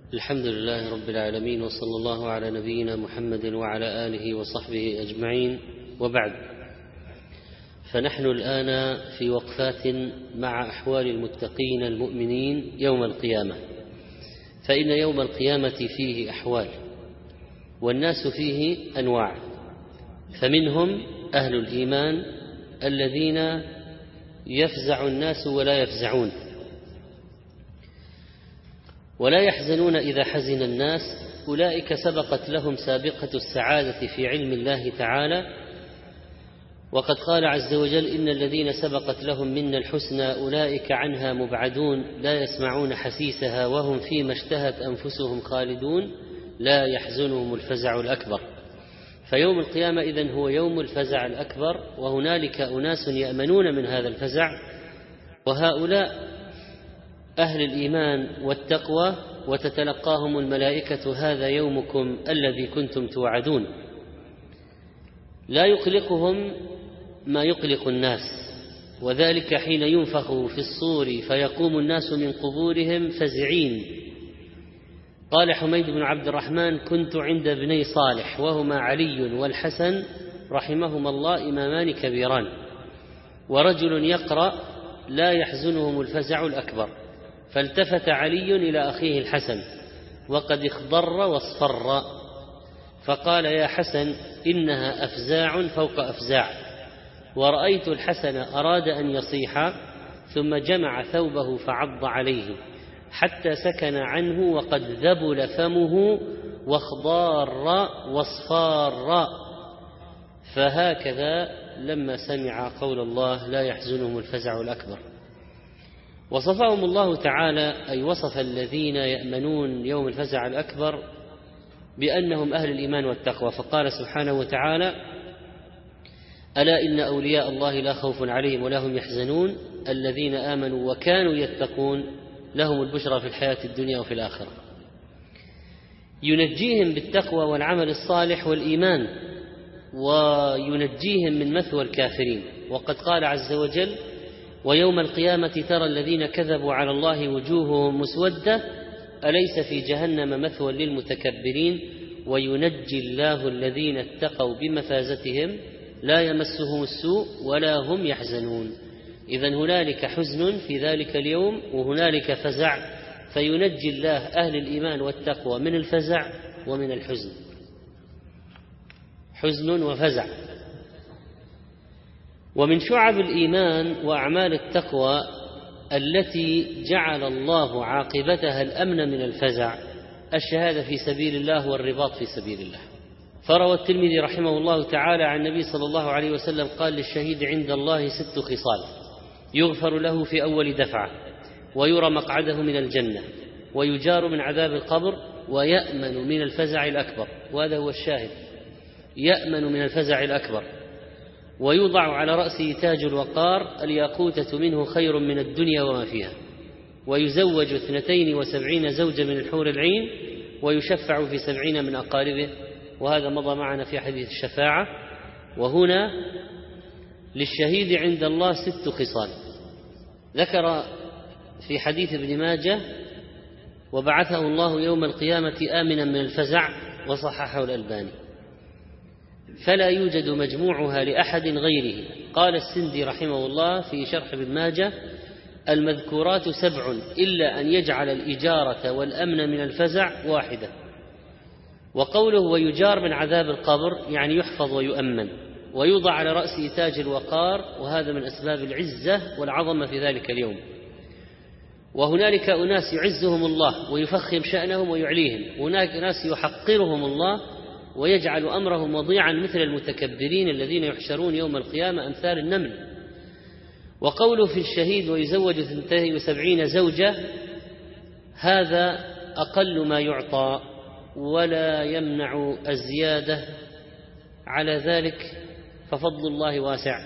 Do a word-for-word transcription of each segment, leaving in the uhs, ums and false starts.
الحمد لله رب العالمين، وصلى الله على نبينا محمد وعلى آله وصحبه أجمعين، وبعد. فنحن الآن في وقفات مع أحوال المتقين المؤمنين يوم القيامة، فإن يوم القيامة فيه أحوال، والناس فيه أنواع، فمنهم أهل الإيمان الذين يفزع الناس ولا يفزعون، ولا يحزنون إذا حزن الناس. أولئك سبقت لهم سابقة السعادة في علم الله تعالى، وقد قال عز وجل: إن الذين سبقت لهم منا الحسنى أولئك عنها مبعدون لا يسمعون حسيسها وهم فيما اشتهت أنفسهم خالدون لا يحزنهم الفزع الأكبر. فيوم القيامة إذن هو يوم الفزع الأكبر، وهنالك أناس يأمنون من هذا الفزع، وهؤلاء أهل الإيمان والتقوى، وتتلقاهم الملائكة: هذا يومكم الذي كنتم توعدون. لا يقلقهم ما يقلق الناس، وذلك حين ينفخ في الصور فيقوم الناس من قبورهم فزعين. قال حميد بن عبد الرحمن: كنت عند ابني صالح وهما علي والحسن رحمهما الله إمامان كبيران، ورجل يقرأ: لا يحزنهم الفزع الأكبر. فالتفت علي إلى أخيه الحسن وقد اخضر واصفر، فقال: يا حسن، إنها أفزاع فوق أفزاع. ورأيت الحسن أراد أن يصيح، ثم جمع ثوبه فعض عليه حتى سكن عنه، وقد ذبل فمه واخضار واصفار. فهكذا لما سمع قول الله: لا يحزنهم الفزع الأكبر. وصفهم الله تعالى، أي وصف الذين يأمنون يوم الفزع الأكبر، بأنهم أهل الإيمان والتقوى، فقال سبحانه وتعالى: ألا إن أولياء الله لا خوف عليهم ولا هم يحزنون الذين آمنوا وكانوا يتقون لهم البشرى في الحياة الدنيا وفي الآخرة. ينجيهم بالتقوى والعمل الصالح والإيمان، وينجيهم من مثوى الكافرين. وقد قال عز وجل: ويوم القيامة ترى الذين كذبوا على الله وجوههم مسودة أليس في جهنم مثوى للمتكبرين وينجي الله الذين اتقوا بمفازتهم لا يمسهم السوء ولا هم يحزنون. إذن هنالك حزن في ذلك اليوم، وهنالك فزع، فينجي الله أهل الإيمان والتقوى من الفزع ومن الحزن. حزن وفزع. ومن شعب الإيمان وأعمال التقوى التي جعل الله عاقبتها الأمن من الفزع الشهادة في سبيل الله والرباط في سبيل الله. فروى الترمذي رحمه الله تعالى عن النبي صلى الله عليه وسلم قال: للشهيد عند الله ست خصال: يغفر له في أول دفعة، ويرى مقعده من الجنة، ويجار من عذاب القبر، ويأمن من الفزع الأكبر. وهذا هو الشاهد: يأمن من الفزع الأكبر. ويوضع على رأسه تاج الوقار، الياقوتة منه خير من الدنيا وما فيها. ويزوج اثنتين وسبعين زوجة من الحور العين، ويشفع في سبعين من أقاربه. وهذا مضى معنا في حديث الشفاعة. وهنا للشهيد عند الله ست خصال. ذكر في حديث ابن ماجه: وبعثه الله يوم القيامة آمنا من الفزع، وصححه الألباني. فلا يوجد مجموعها لأحد غيره. قال السندي رحمه الله في شرح ابن ماجه: المذكورات سبع إلا أن يجعل الإجارة والأمن من الفزع واحدة. وقوله ويجار من عذاب القبر يعني يحفظ ويؤمن، ويوضع على رأسه تاج الوقار، وهذا من أسباب العزة والعظمة في ذلك اليوم. وهنالك أناس يعزهم الله ويفخم شأنهم ويعليهم، هناك ناس يحقرهم الله ويجعل أمرهم وضيعا مثل المتكبرين الذين يحشرون يوم القيامة أمثال النمل. وقوله في الشهيد ويزوج اثنتين وسبعين زوجة، هذا أقل ما يعطى ولا يمنع الزيادة على ذلك، ففضل الله واسع.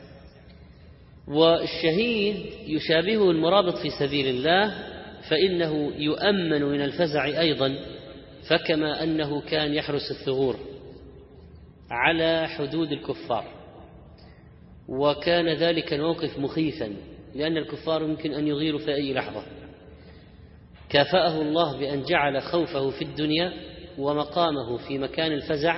والشهيد يشابهه المرابط في سبيل الله، فإنه يؤمن من الفزع أيضا، فكما أنه كان يحرس الثغور على حدود الكفار، وكان ذلك الموقف مخيفا لأن الكفار يمكن أن يغيروا في أي لحظة، كافأه الله بأن جعل خوفه في الدنيا ومقامه في مكان الفزع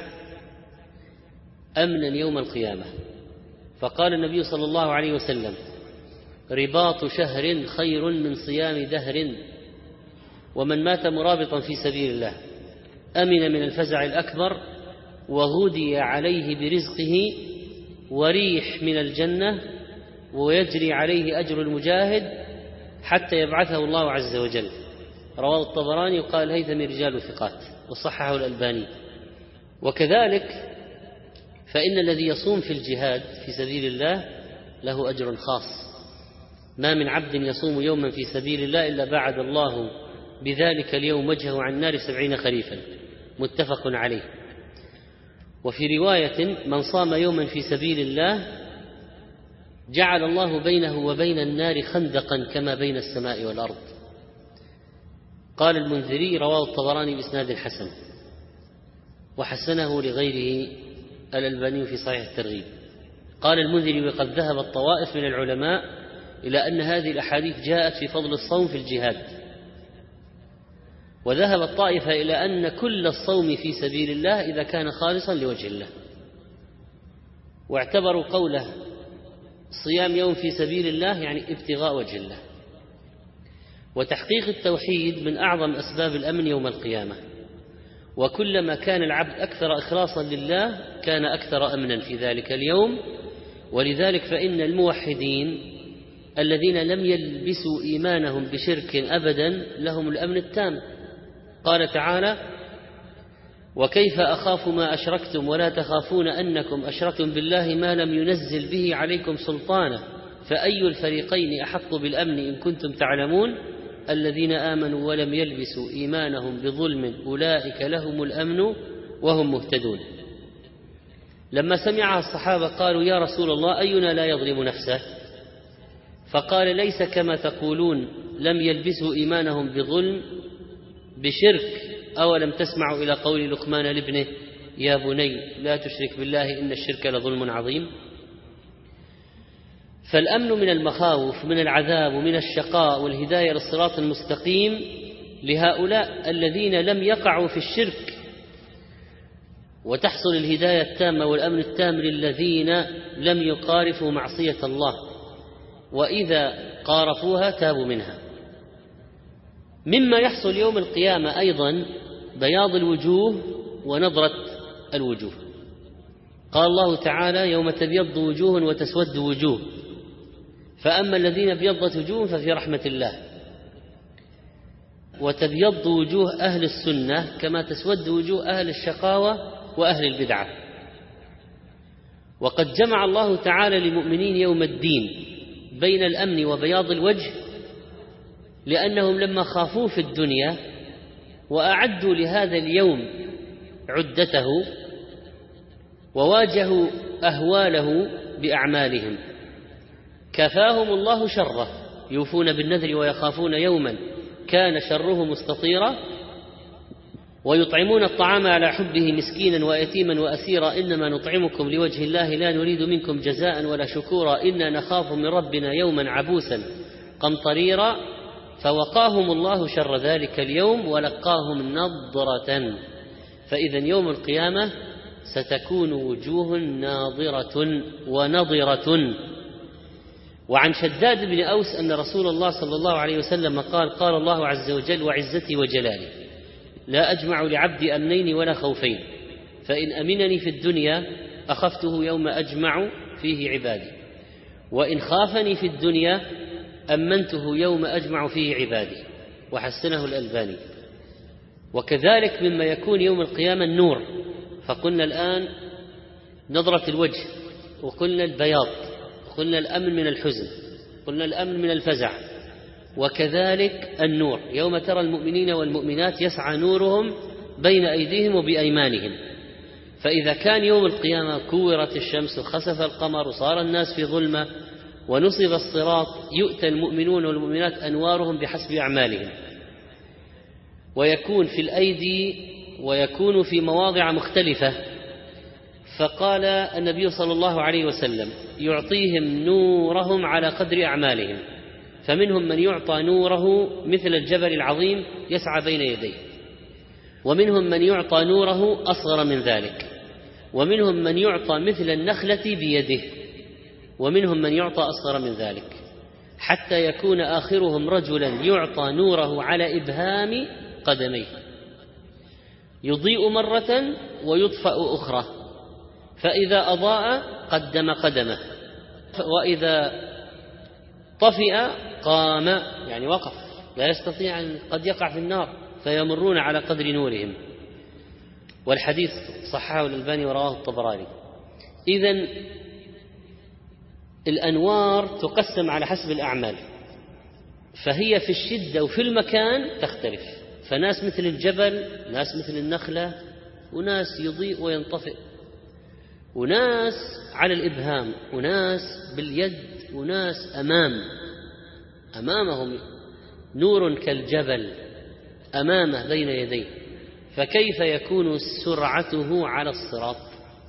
أمنا يوم القيامة. فقال النبي صلى الله عليه وسلم: رباط شهر خير من صيام دهر، ومن مات مرابطا في سبيل الله أمن من الفزع الأكبر وغدي عليه برزقه وريح من الجنة ويجري عليه أجر المجاهد حتى يبعثه الله عز وجل. رواه الطبراني وقال الهيثمي رجال ثقات وصححه الألباني. وكذلك فإن الذي يصوم في الجهاد في سبيل الله له أجر خاص. ما من عبد يصوم يوما في سبيل الله إلا بعد الله بذلك اليوم وجهه عن النار سبعين خريفا، متفق عليه. وفي رواية: من صام يوما في سبيل الله جعل الله بينه وبين النار خندقا كما بين السماء والأرض. قال المنذري: رواه الطبراني بإسناد حسن، وحسنه لغيره الألباني في صحيح الترغيب. قال المنذري: وقد ذهب الطوائف من العلماء إلى أن هذه الأحاديث جاءت في فضل الصوم في الجهاد، وذهب الطائفة إلى أن كل الصوم في سبيل الله إذا كان خالصا لوجه الله، واعتبروا قوله صيام يوم في سبيل الله يعني ابتغاء وجه الله. وتحقيق التوحيد من أعظم أسباب الأمن يوم القيامة، وكلما كان العبد أكثر إخلاصا لله كان أكثر أمنا في ذلك اليوم. ولذلك فإن الموحدين الذين لم يلبسوا إيمانهم بشرك أبدا لهم الأمن التام. قال تعالى: وكيف أخاف ما أشركتم ولا تخافون أنكم أشركتم بالله ما لم ينزل به عليكم سلطانا فأي الفريقين أحق بالأمن إن كنتم تعلمون الذين آمنوا ولم يلبسوا إيمانهم بظلم أولئك لهم الأمن وهم مهتدون. لما سمعها الصحابة قالوا: يا رسول الله أينا لا يظلم نفسه؟ فقال: ليس كما تقولون لم يلبسوا إيمانهم بظلم بشرك، أولم تسمعوا إلى قول لقمان لابنه يا بني لا تشرك بالله إن الشرك لظلم عظيم. فالأمن من المخاوف من العذاب ومن الشقاء والهداية للصراط المستقيم لهؤلاء الذين لم يقعوا في الشرك، وتحصل الهداية التامة والأمن التام للذين لم يقارفوا معصية الله، وإذا قارفوها تابوا منها. مما يحصل يوم القيامة أيضا بياض الوجوه ونضرة الوجوه. قال الله تعالى: يوم تبيض وجوه وتسود وجوه، فأما الذين ابيضت وجوههم ففي رحمة الله. وتبيض وجوه أهل السنة كما تسود وجوه أهل الشقاوة وأهل البدعة. وقد جمع الله تعالى للمؤمنين يوم الدين بين الأمن وبياض الوجه، لأنهم لما خافوا في الدنيا وأعدوا لهذا اليوم عدته وواجهوا أهواله بأعمالهم كفاهم الله شره، يوفون بالنذر ويخافون يوما كان شره مستطيرا، ويطعمون الطعام على حبه مسكينا ويتيما وأسيرا إنما نطعمكم لوجه الله لا نريد منكم جزاء ولا شكورا إنا نخاف من ربنا يوما عبوسا قمطريرا، فوقاهم الله شر ذلك اليوم ولقاهم نضرة. فإذا يوم القيامة ستكون وجوه ناظرة ونضرة. وعن شداد بن أوس أن رسول الله صلى الله عليه وسلم قال: قال الله عز وجل: وعزتي وجلالي لا أجمع لعبدي أمنين ولا خوفين، فإن أمنني في الدنيا أخفته يوم أجمع فيه عبادي، وإن خافني في الدنيا أمنته يوم أجمع فيه عبادي. وحسنه الألباني. وكذلك مما يكون يوم القيامة النور. فقلنا الآن نظرة الوجه، وقلنا البياض، قلنا الأمن من الحزن، قلنا الأمن من الفزع، وكذلك النور. يوم ترى المؤمنين والمؤمنات يسعى نورهم بين أيديهم وبأيمانهم. فإذا كان يوم القيامة كورت الشمس وخسف القمر وصار الناس في ظلمة ونصب الصراط، يؤتى المؤمنون والمؤمنات أنوارهم بحسب أعمالهم، ويكون في الأيدي ويكون في مواضع مختلفة. فقال النبي صلى الله عليه وسلم: يعطيهم نورهم على قدر أعمالهم، فمنهم من يعطى نوره مثل الجبل العظيم يسعى بين يديه، ومنهم من يعطى نوره أصغر من ذلك، ومنهم من يعطى مثل النخلة بيده، ومنهم من يعطى أصغر من ذلك، حتى يكون آخرهم رجلا يعطى نوره على إبهام قدميه، يضيء مرة ويطفأ أخرى، فإذا أضاء قدم قدمه، وإذا طفئ قام، يعني وقف، لا يستطيع أن قد يقع في النار، فيمرون على قدر نورهم. والحديث صححه الألباني ورواه الطبراني. إذن الأنوار تقسم على حسب الأعمال، فهي في الشدة وفي المكان تختلف، فناس مثل الجبل، ناس مثل النخلة، وناس يضيء وينطفئ، وناس على الإبهام، وناس باليد، وناس أمام أمامهم نور كالجبل أمامه بين يديه، فكيف يكون سرعته على الصراط؟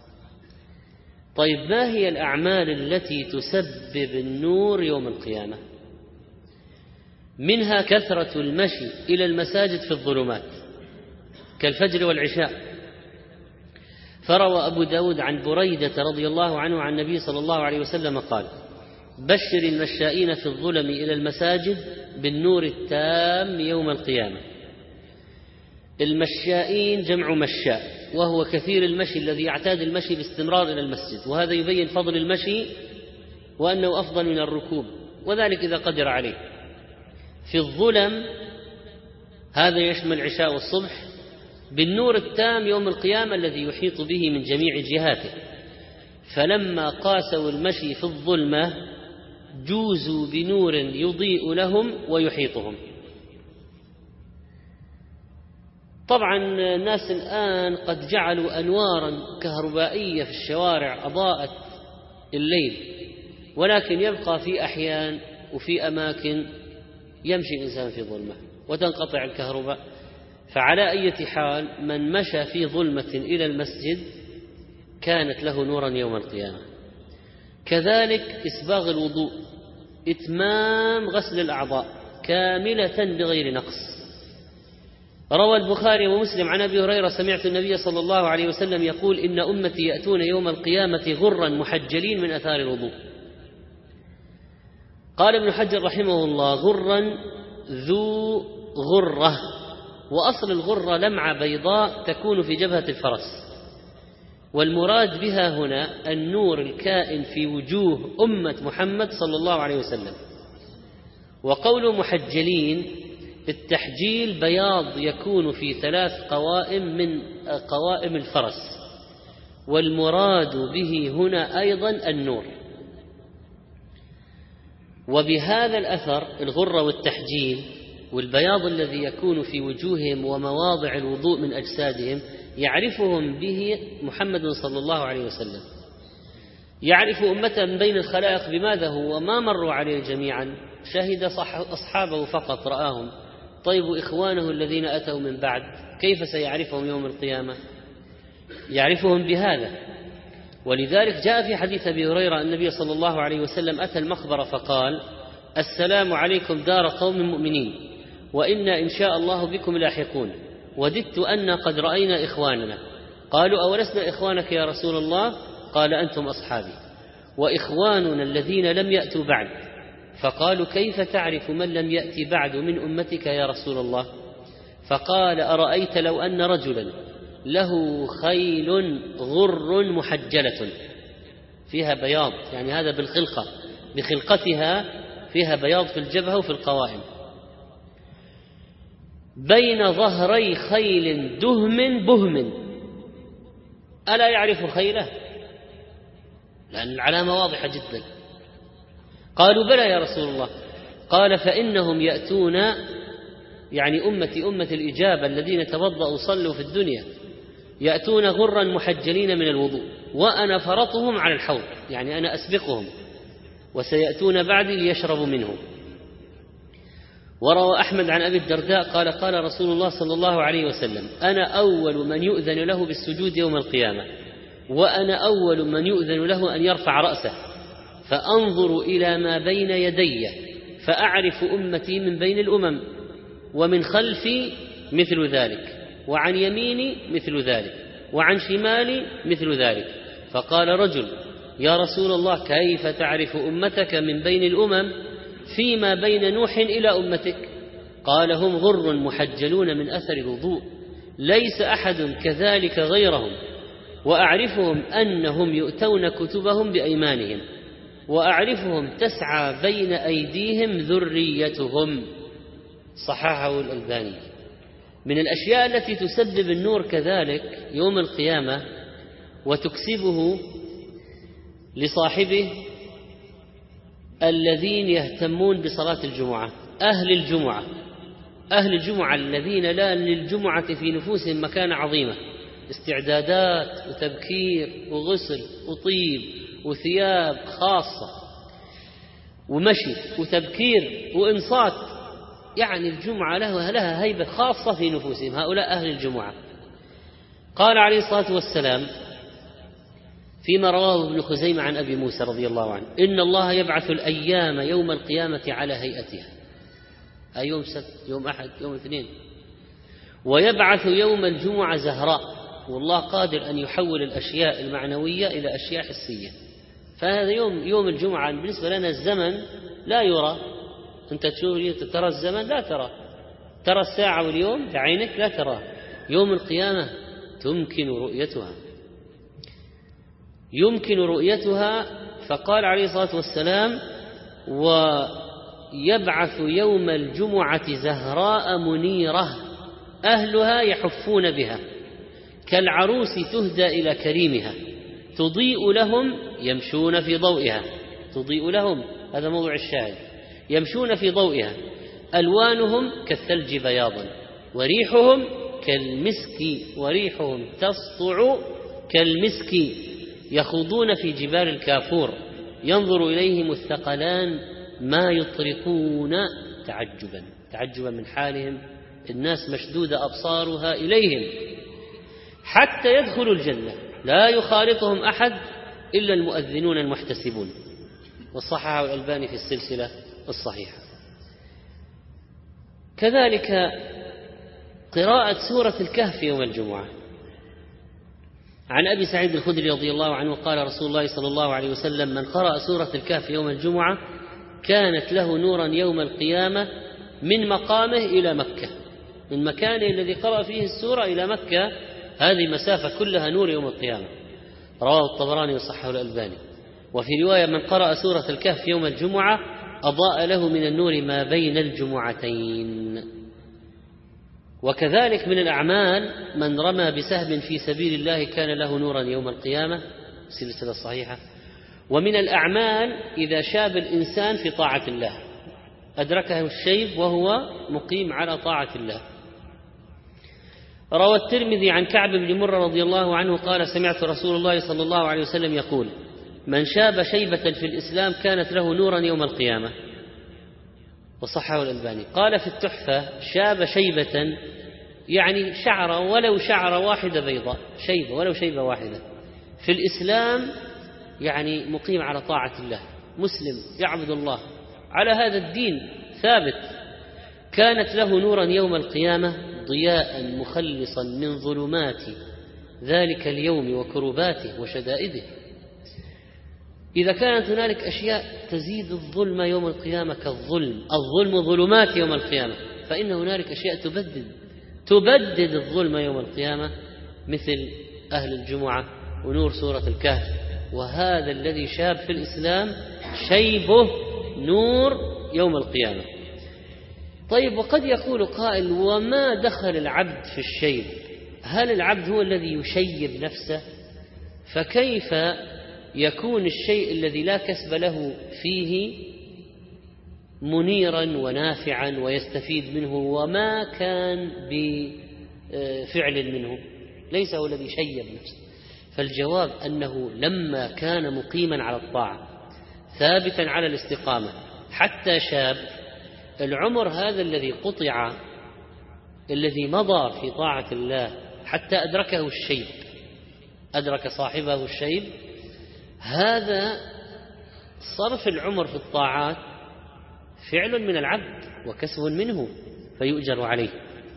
طيب، ما هي الأعمال التي تسبب النور يوم القيامة؟ منها كثرة المشي إلى المساجد في الظلمات كالفجر والعشاء، فروى أبو داود عن بريدة رضي الله عنه عن النبي صلى الله عليه وسلم قال: بشر المشائين في الظلم إلى المساجد بالنور التام يوم القيامة. المشائين جمع مشاء، وهو كثير المشي الذي يعتاد المشي باستمرار إلى المسجد، وهذا يبين فضل المشي وأنه أفضل من الركوب، وذلك إذا قدر عليه. في الظلم هذا يشمل العشاء والصبح، بالنور التام يوم القيامة الذي يحيط به من جميع جهاته، فلما قاسوا المشي في الظلمة جوزوا بنور يضيء لهم ويحيطهم. طبعا الناس الآن قد جعلوا أنوارا كهربائية في الشوارع أضاءت الليل، ولكن يبقى في أحيان وفي أماكن يمشي الإنسان في ظلمة وتنقطع الكهرباء. فعلى أي حال من مشى في ظلمة إلى المسجد كانت له نورا يوم القيامة. كذلك إسباغ الوضوء، إتمام غسل الأعضاء كاملة بغير نقص. روى البخاري ومسلم عن أبي هريرة سمعت النبي صلى الله عليه وسلم يقول: إن أمتي يأتون يوم القيامة غرا محجلين من أثار الوضوء. قال ابن حجر رحمه الله: غرا ذو غرة، وأصل الغرة لمعة بيضاء تكون في جبهة الفرس، والمراد بها هنا النور الكائن في وجوه أمة محمد صلى الله عليه وسلم. وقول محجلين، التحجيل بياض يكون في ثلاث قوائم من قوائم الفرس، والمراد به هنا أيضا النور. وبهذا الأثر الغرة والتحجيل والبياض الذي يكون في وجوههم ومواضع الوضوء من أجسادهم يعرفهم به محمد صلى الله عليه وسلم، يعرف أمته من بين الخلائق بماذا هو، ما مروا عليه جميعا، شهد أصحابه فقط رآهم. طيب إخوانه الذين أتوا من بعد كيف سيعرفهم يوم القيامة؟ يعرفهم بهذا. ولذلك جاء في حديث أبي هريرة النبي صلى الله عليه وسلم أتى المقبرة فقال: السلام عليكم دار قوم مؤمنين، وإنا إن شاء الله بكم لاحقون، وددت أن قد رأينا إخواننا. قالوا: أولسنا إخوانك يا رسول الله؟ قال: أنتم أصحابي وإخواننا الذين لم يأتوا بعد. فقالوا: كيف تعرف من لم يأتي بعد من أمتك يا رسول الله؟ فقال: أرأيت لو أن رجلا له خيل غر محجلة فيها بياض، يعني هذا بالخلقة، بخلقتها فيها بياض في الجبهة وفي القوائم، بين ظهري خيل دهم بهم، ألا يعرف خيله؟ لأن العلامة واضحة جدا. قالوا: بلى يا رسول الله. قال: فإنهم يأتون، يعني أمتي أمة الإجابة الذين توضأوا صلوا في الدنيا، يأتون غرا محجلين من الوضوء، وأنا فرطهم على الحوض، يعني أنا أسبقهم، وسيأتون بعدي ليشربوا منه. وروى أحمد عن أبي الدرداء قال: قال رسول الله صلى الله عليه وسلم: أنا أول من يؤذن له بالسجود يوم القيامة، وأنا أول من يؤذن له أن يرفع رأسه فأنظر إلى ما بين يدي فأعرف أمتي من بين الأمم، ومن خلفي مثل ذلك، وعن يميني مثل ذلك، وعن شمالي مثل ذلك. فقال رجل: يا رسول الله، كيف تعرف أمتك من بين الأمم فيما بين نوح إلى أمتك؟ قال: هم غر محجلون من أثر الوضوء، ليس أحد كذلك غيرهم، وأعرفهم أنهم يؤتون كتبهم بأيمانهم، وأعرفهم تسعى بين أيديهم ذريتهم. صححه الألباني. من الأشياء التي تسبب النور كذلك يوم القيامة وتكسبه لصاحبه الذين يهتمون بصلاة الجمعة، أهل الجمعة أهل الجمعة الذين لا للجمعة في نفوسهم مكانة عظيمة، استعدادات وتبكير وغسل وطيب وثياب خاصة ومشي وتبكير وإنصات، يعني الجمعة لها, لها هيبة خاصة في نفوسهم، هؤلاء أهل الجمعة. قال عليه الصلاة والسلام فيما رواه ابن خزيمة عن أبي موسى رضي الله عنه: إن الله يبعث الأيام يوم القيامة على هيئتها، أي يوم سبت، يوم أحد، يوم اثنين، ويبعث يوم الجمعة زهراء، والله قادر أن يحول الأشياء المعنوية إلى أشياء حسية. فهذا يوم يوم الجمعة بالنسبة لنا الزمن لا يرى، أنت تشوف ترى الزمن لا ترى، ترى الساعة واليوم بعينك لا ترى، يوم القيامة تمكن رؤيتها يمكن رؤيتها. فقال عليه الصلاة والسلام: ويبعث يوم الجمعة زهراء منيرة أهلها يحفون بها، كالعروس تهدى إلى كريمها، تضيء لهم يمشون في ضوئها، تضيء لهم، هذا موضوع الشاهد، يمشون في ضوئها، ألوانهم كالثلج بياضا، وريحهم كالمسك وريحهم تسطع كالمسك، يخوضون في جبال الكافور، ينظر إليهم الثقلان ما يطرقون تعجبا تعجبا من حالهم، الناس مشدودة أبصارها إليهم حتى يدخلوا الجنة، لا يخالطهم أحد إلا المؤذنون المحتسبون. وصححه الألباني في السلسلة الصحيحة. كذلك قراءة سورة الكهف يوم الجمعة. عن أبي سعيد الخدري رضي الله عنه قال: رسول الله صلى الله عليه وسلم: من قرأ سورة الكهف يوم الجمعة كانت له نورا يوم القيامة من مقامه إلى مكة، من مكانه الذي قرأ فيه السورة إلى مكة، هذه مسافة كلها نور يوم القيامة. رواه الطبراني وصححه الألباني. وفي رواية: من قرأ سورة الكهف يوم الجمعة أضاء له من النور ما بين الجمعتين. وكذلك من الأعمال: من رمى بسهم في سبيل الله كان له نورا يوم القيامة، سلسلة صحيحة. ومن الأعمال: إذا شاب الإنسان في طاعة الله أدركه الشيب وهو مقيم على طاعة الله. روى الترمذي عن كعب بن مرة رضي الله عنه قال: سمعت رسول الله صلى الله عليه وسلم يقول: من شاب شيبة في الإسلام كانت له نورا يوم القيامة. وصححه الألباني. قال في التحفة: شاب شيبة يعني شعر ولو شعر واحدة بيضاء، شيبة ولو شيبة واحدة في الإسلام، يعني مقيم على طاعة الله، مسلم يعبد الله على هذا الدين ثابت، كانت له نورا يوم القيامة ضياء مخلصا من ظلمات ذلك اليوم وكرباته وشدائده. إذا كانت هنالك أشياء تزيد الظلم يوم القيامة كالظلم، الظلم ظلمات يوم القيامة، فإن هنالك أشياء تبدد تبدد الظلم يوم القيامة، مثل أهل الجمعة ونور سورة الكهف. وهذا الذي شاب في الإسلام شيبه نور يوم القيامة. طيب، وقد يقول قائل: وما دخل العبد في الشيب؟ هل العبد هو الذي يشيب نفسه؟ فكيف يكون الشيء الذي لا كسب له فيه منيرا ونافعا ويستفيد منه وما كان بفعل منه؟ ليس هو الذي شيب نفسه. فالجواب أنه لما كان مقيما على الطاعة ثابتا على الاستقامة حتى شاب، العمر هذا الذي قطع الذي مضى في طاعة الله حتى أدركه الشيب، أدرك صاحبه الشيب، هذا صرف العمر في الطاعات فعل من العبد وكسب منه فيؤجر عليه.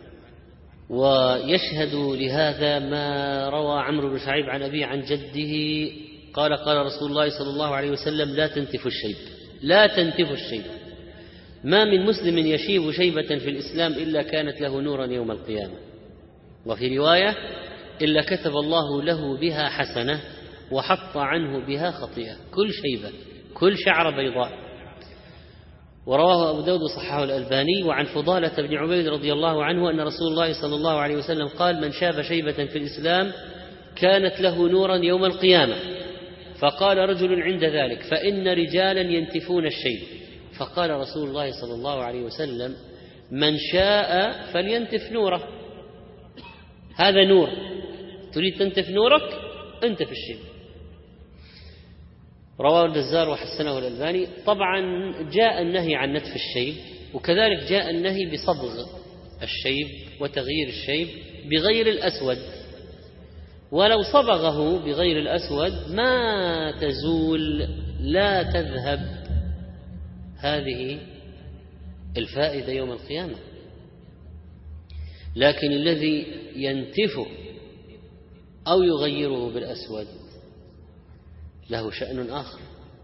ويشهد لهذا ما روى عمرو بن شعيب عن أبيه عن جده قال قال رسول الله صلى الله عليه وسلم: لا تنتف الشيب، لا تنتف الشيب، ما من مسلم يشيب شيبة في الإسلام إلا كانت له نورا يوم القيامة. وفي رواية: إلا كتب الله له بها حسنة وحط عنه بها خطيئة. كل شيبة، كل شعر بيضاء. ورواه أبو داود وصححه الألباني. وعن فضالة بن عبيد رضي الله عنه أن رسول الله صلى الله عليه وسلم قال: من شاب شيبة في الإسلام كانت له نورا يوم القيامة. فقال رجل عند ذلك: فإن رجالا ينتفون الشيب. فقال رسول الله صلى الله عليه وسلم: من شاء فلينتف نوره، هذا نور، تريد تنتف نورك انتف الشيب. رواه البزار وحسنه الألباني. طبعا جاء النهي عن نتف الشيب، وكذلك جاء النهي بصبغ الشيب وتغيير الشيب بغير الأسود، ولو صبغه بغير الأسود ما تزول، لا تذهب هذه الفائدة يوم القيامة. لكن الذي ينتفه أو يغيره بالأسود له شأن آخر.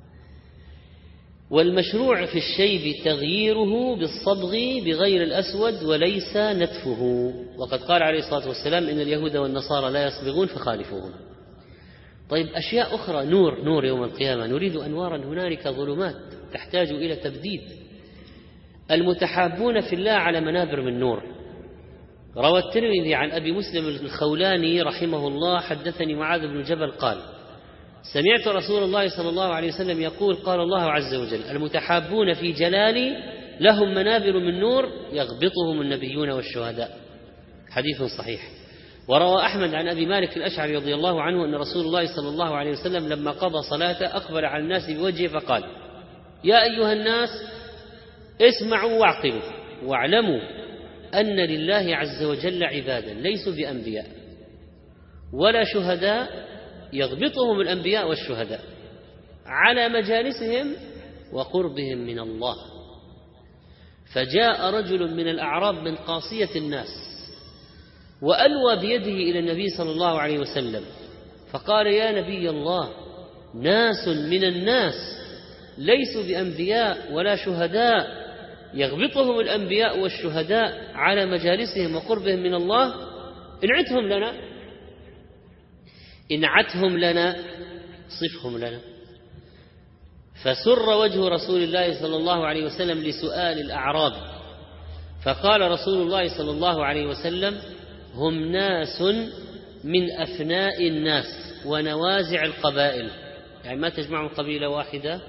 والمشروع في الشيب تغييره بالصبغ بغير الأسود وليس نتفه. وقد قال عليه الصلاة والسلام: إن اليهود والنصارى لا يصبغون فخالفوهم. طيب أشياء أخرى، نور نور يوم القيامة، نريد أنوارا، هنالك ظلمات تحتاج إلى تبديد. المتحابون في الله على منابر من نور. روى الترمذي عن أبي مسلم الخولاني رحمه الله: حدثني معاذ بن جبل قال: سمعت رسول الله صلى الله عليه وسلم يقول: قال الله عز وجل: المتحابون في جلالي لهم منابر من نور يغبطهم النبيون والشهداء. حديث صحيح. وروى أحمد عن أبي مالك الأشعري رضي الله عنه أن رسول الله صلى الله عليه وسلم لما قضى صلاته أقبل على الناس بوجهه فقال: يا أيها الناس اسمعوا واعقلوا واعلموا أن لله عز وجل عبادا ليسوا بأنبياء ولا شهداء يغبطهم الأنبياء والشهداء على مجالسهم وقربهم من الله. فجاء رجل من الأعراب من قاصية الناس وألوى بيده إلى النبي صلى الله عليه وسلم فقال: يا نبي الله، ناس من الناس ليسوا بأنبياء ولا شهداء يغبطهم الأنبياء والشهداء على مجالسهم وقربهم من الله، انعتهم لنا، انعتهم لنا، صفهم لنا. فسر وجه رسول الله صلى الله عليه وسلم لسؤال الأعراب، فقال رسول الله صلى الله عليه وسلم: هم ناس من أفناء الناس ونوازع القبائل، يعني ما تجمعهم قبيلة واحدة،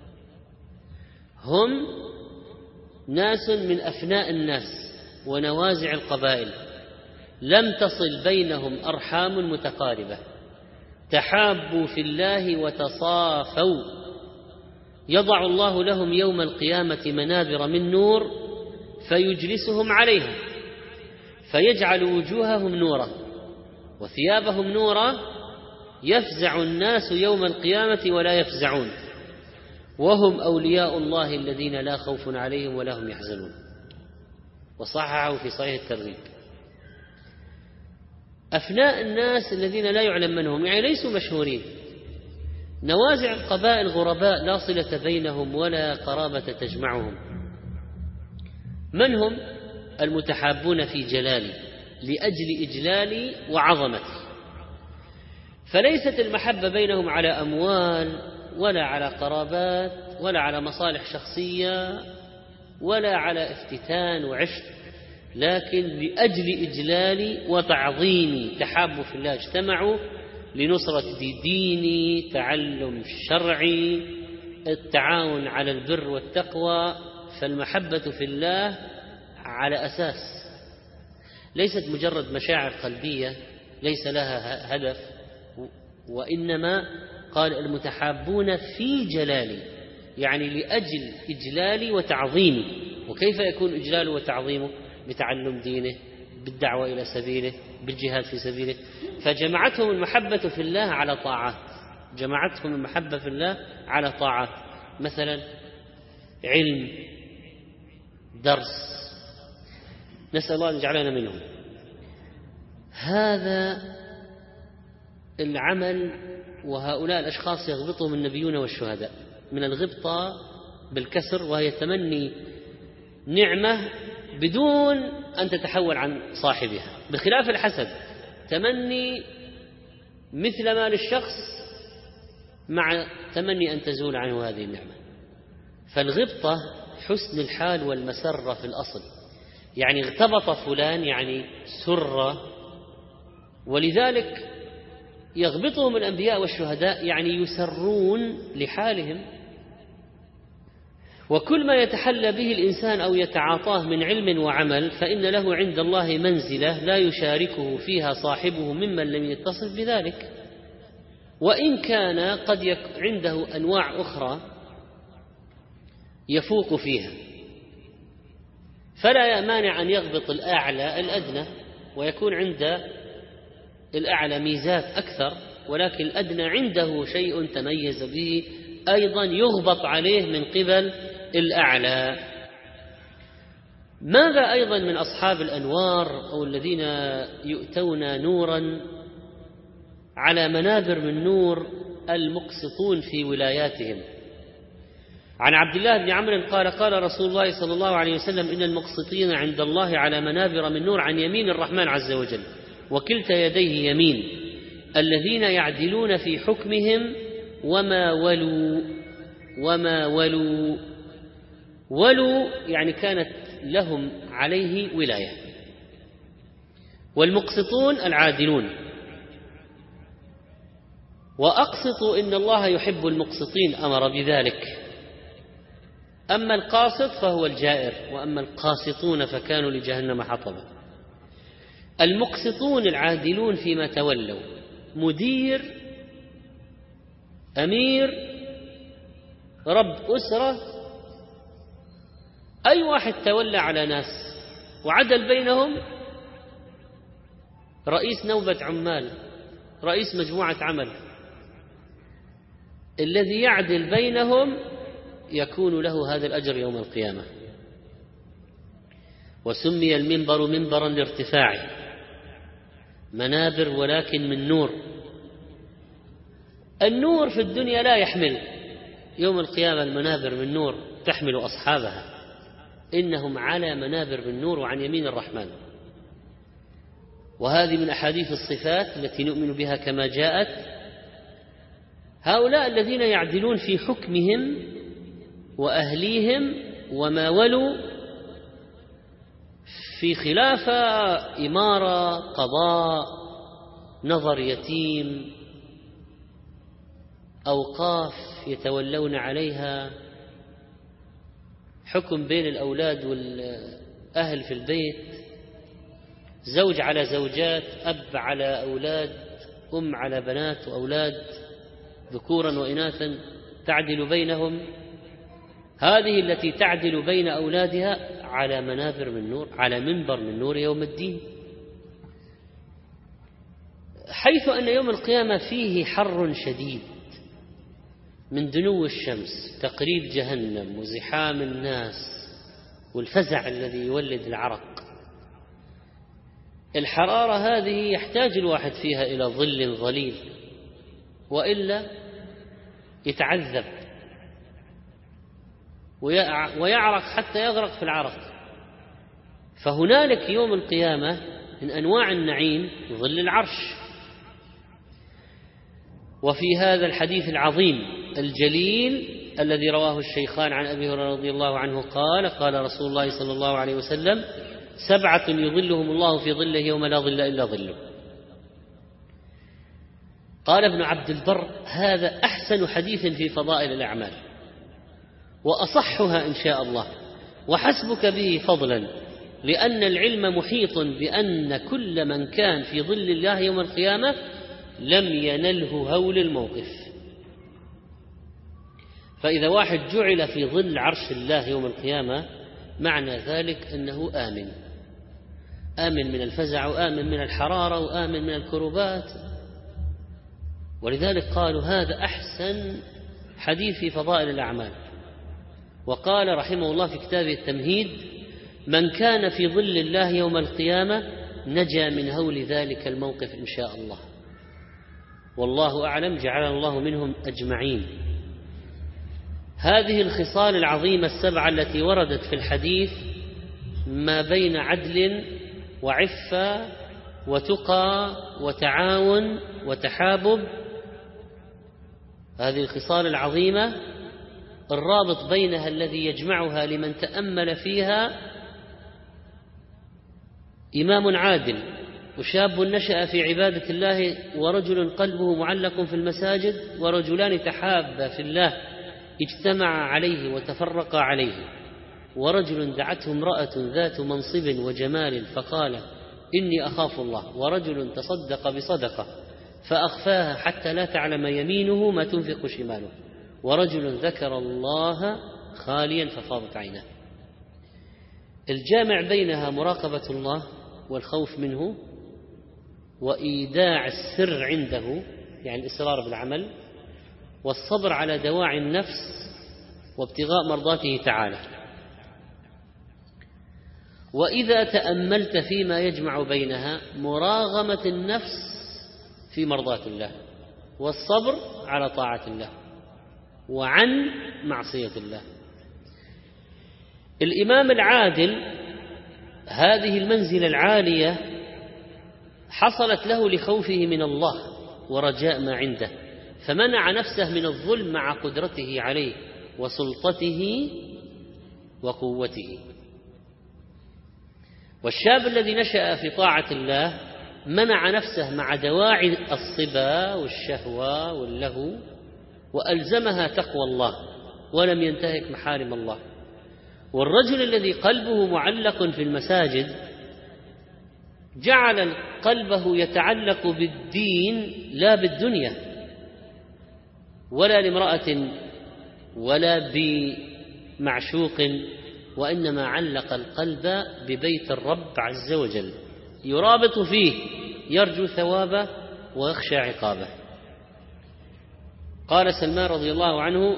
هم ناس من أفناء الناس ونوازع القبائل، لم تصل بينهم أرحام متقاربة، تحابوا في الله وتصافوا، يضع الله لهم يوم القيامة منابر من نور فيجلسهم عليها فيجعل وجوههم نورا وثيابهم نورا، يفزع الناس يوم القيامة ولا يفزعون، وهم أولياء الله الذين لا خوف عليهم ولا هم يحزنون. وصححه في صحيح الترغيب. أفناء الناس الذين لا يعلم من هم، يعني ليسوا مشهورين. نوازع القبائل غرباء لا صلة بينهم ولا قرابة تجمعهم. من هم؟ المتحابون في جلالي لأجل إجلالي وعظمتي. فليست المحبة بينهم على أموال ولا على قرابات ولا على مصالح شخصية ولا على افتتان وعشق، لكن لأجل إجلالي وتعظيمي، تحابوا في الله، اجتمعوا لنصرة ديني، تعلم شرعي، التعاون على البر والتقوى. فالمحبة في الله على أساس ليست مجرد مشاعر قلبية ليس لها هدف، وإنما قال المتحابون في جلالي، يعني لأجل إجلالي وتعظيمي. وكيف يكون إجلاله وتعظيمه؟ بتعلم دينه، بالدعوة إلى سبيله، بالجهاد في سبيله. فجمعتهم المحبة في الله على طاعات، جمعتهم المحبة في الله على طاعات، مثلا علم، درس، نسأل الله أن يجعلنا منهم. هذا العمل وهؤلاء الأشخاص يغبطهم النبيون والشهداء، من الغبطة بالكسر وهي تمني نعمة بدون أن تتحول عن صاحبها، بخلاف الحسد تمني مثل ما للشخص مع تمني أن تزول عنه هذه النعمة. فالغبطة حسن الحال والمسرة في الأصل، يعني اغتبط فلان يعني سر، ولذلك يغبطهم الأنبياء والشهداء يعني يسرون لحالهم. وكل ما يتحلى به الإنسان أو يتعاطاه من علم وعمل فإن له عند الله منزلة لا يشاركه فيها صاحبه ممن لم يتصف بذلك، وإن كان قد يكون عنده أنواع أخرى يفوق فيها، فلا مانع أن يغبط الأعلى الأدنى، ويكون عند الأعلى ميزات أكثر، ولكن الأدنى عنده شيء تميز به أيضا يغبط عليه من قبل الأعلى. ماذا أيضا من أصحاب الأنوار أو الذين يؤتون نورا على منابر من نور المقسطون في ولاياتهم؟ عن عبد الله بن عمرو قال قال رسول الله صلى الله عليه وسلم: إن المقسطين عند الله على منابر من نور عن يمين الرحمن عز وجل، وكلتا يديه يمين، الذين يعدلون في حكمهم وما ولوا وما ولوا ولوا يعني كانت لهم عليه ولاية. والمقسطون العادلون. وأقسطوا إن الله يحب المقسطين، أمر بذلك. أما القاسط فهو الجائر، وأما القاسطون فكانوا لجهنم حطبا. المقسطون العادلون فيما تولوا، مدير، أمير، رب أسرة، أي واحد تولى على ناس وعدل بينهم، رئيس نوبة عمال، رئيس مجموعة عمل، الذي يعدل بينهم يكون له هذا الأجر يوم القيامة. وسمي المنبر منبرا لارتفاعه، منابر ولكن من نور. النور في الدنيا لا يحمل، يوم القيامة المنابر من نور تحمل أصحابها، إنهم على منابر من نور وعن يمين الرحمن. وهذه من أحاديث الصفات التي نؤمن بها كما جاءت. هؤلاء الذين يعدلون في حكمهم وأهليهم وما ولوا في خلافة، إمارة، قضاء، نظر يتيم، أوقاف يتولون عليها، حكم بين الأولاد والأهل في البيت، زوج على زوجات، أب على أولاد، أم على بنات وأولاد ذكورا وإناثا تعدل بينهم. هذه التي تعدل بين أولادها على منابر من نور، على منبر من نور يوم الدين، حيث أن يوم القيامة فيه حر شديد من دنو الشمس، تقريب جهنم، وزحام الناس، والفزع الذي يولد العرق. الحرارة هذه يحتاج الواحد فيها إلى ظل ظليل، وإلا يتعذب ويعرق حتى يغرق في العرق. فهنالك يوم القيامة من أنواع النعيم ظل العرش. وفي هذا الحديث العظيم الجليل الذي رواه الشيخان عن أبي هريرة رضي الله عنه قال قال رسول الله صلى الله عليه وسلم: سبعة يظلهم الله في ظله يوم لا ظل إلا ظله. قال ابن عبد البر: هذا أحسن حديث في فضائل الأعمال وأصحها إن شاء الله، وحسبك به فضلا، لأن العلم محيط بأن كل من كان في ظل الله يوم القيامة لم ينله هول الموقف. فإذا واحد جعل في ظل عرش الله يوم القيامة معنى ذلك أنه آمن، آمن من الفزع، وآمن من الحرارة، وآمن من الكروبات. ولذلك قالوا هذا أحسن حديث في فضائل الأعمال. وقال رحمه الله في كتابه التمهيد: من كان في ظل الله يوم القيامة نجا من هول ذلك الموقف إن شاء الله، والله أعلم، جعل الله منهم أجمعين. هذه الخصال العظيمة السبعة التي وردت في الحديث ما بين عدل وعفة وتقى وتعاون وتحابب، هذه الخصال العظيمة الرابط بينها الذي يجمعها لمن تأمل فيها إمام عادل وشاب نشأ في عبادة الله ورجل قلبه معلق في المساجد، ورجلان تحابا في الله اجتمعا عليه وتفرقا عليه، ورجل دعته امرأة ذات منصب وجمال فقال إني أخاف الله، ورجل تصدق بصدقة فأخفاها حتى لا تعلم يمينه ما تنفق شماله، ورجل ذكر الله خاليا ففاضت عيناه. الجامع بينها مراقبة الله والخوف منه وإيداع السر عنده، يعني الإصرار بالعمل، والصبر على دواعي النفس وابتغاء مرضاته تعالى. وإذا تأملت فيما يجمع بينها مراغمة النفس في مرضاة الله، والصبر على طاعة الله وعن معصية الله. الإمام العادل هذه المنزلة العالية حصلت له لخوفه من الله ورجاء ما عنده، فمنع نفسه من الظلم مع قدرته عليه وسلطته وقوته. والشاب الذي نشأ في طاعة الله منع نفسه مع دواعي الصبا والشهوة واللهو وألزمها تقوى الله ولم ينتهك محارم الله. والرجل الذي قلبه معلق في المساجد جعل قلبه يتعلق بالدين لا بالدنيا ولا لامرأة ولا بمعشوق، وإنما علق القلب ببيت الرب عز وجل يرابط فيه، يرجو ثوابه ويخشى عقابه. قال سلمان رضي الله عنه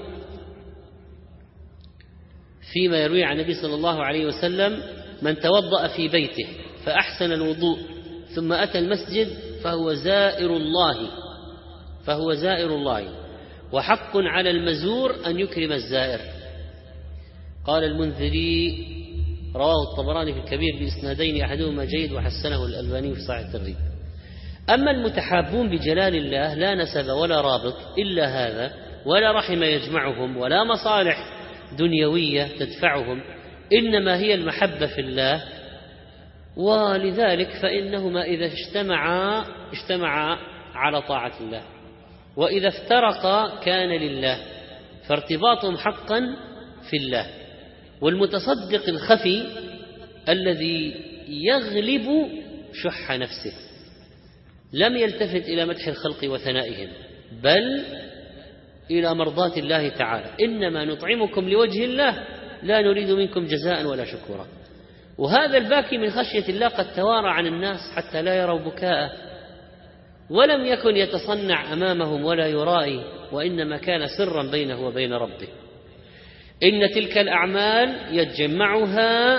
فيما يروي عن النبي صلى الله عليه وسلم: من توضأ في بيته فأحسن الوضوء ثم أتى المسجد فهو زائر الله فهو زائر الله وحق على المزور أن يكرم الزائر. قال المنذري رواه الطبراني في الكبير بإسنادين أحدهما جيد وحسنه الألباني في صحيح الترغيب. أما المتحابون بجلال الله لا نسب ولا رابط إلا هذا، ولا رحم يجمعهم ولا مصالح دنيوية تدفعهم، إنما هي المحبة في الله. ولذلك فإنهما إذا اجتمعا اجتمعا على طاعة الله، وإذا افترقا كان لله، فارتباطهم حقا في الله. والمتصدق الخفي الذي يغلب شح نفسه لم يلتفت إلى مدح الخلق وثنائهم بل إلى مرضاة الله تعالى: إنما نطعمكم لوجه الله لا نريد منكم جزاء ولا شكورا. وهذا الباكي من خشية الله قد توارى عن الناس حتى لا يروا بكاءه، ولم يكن يتصنع أمامهم ولا يرائي، وإنما كان سرا بينه وبين ربه. إن تلك الأعمال يجمعها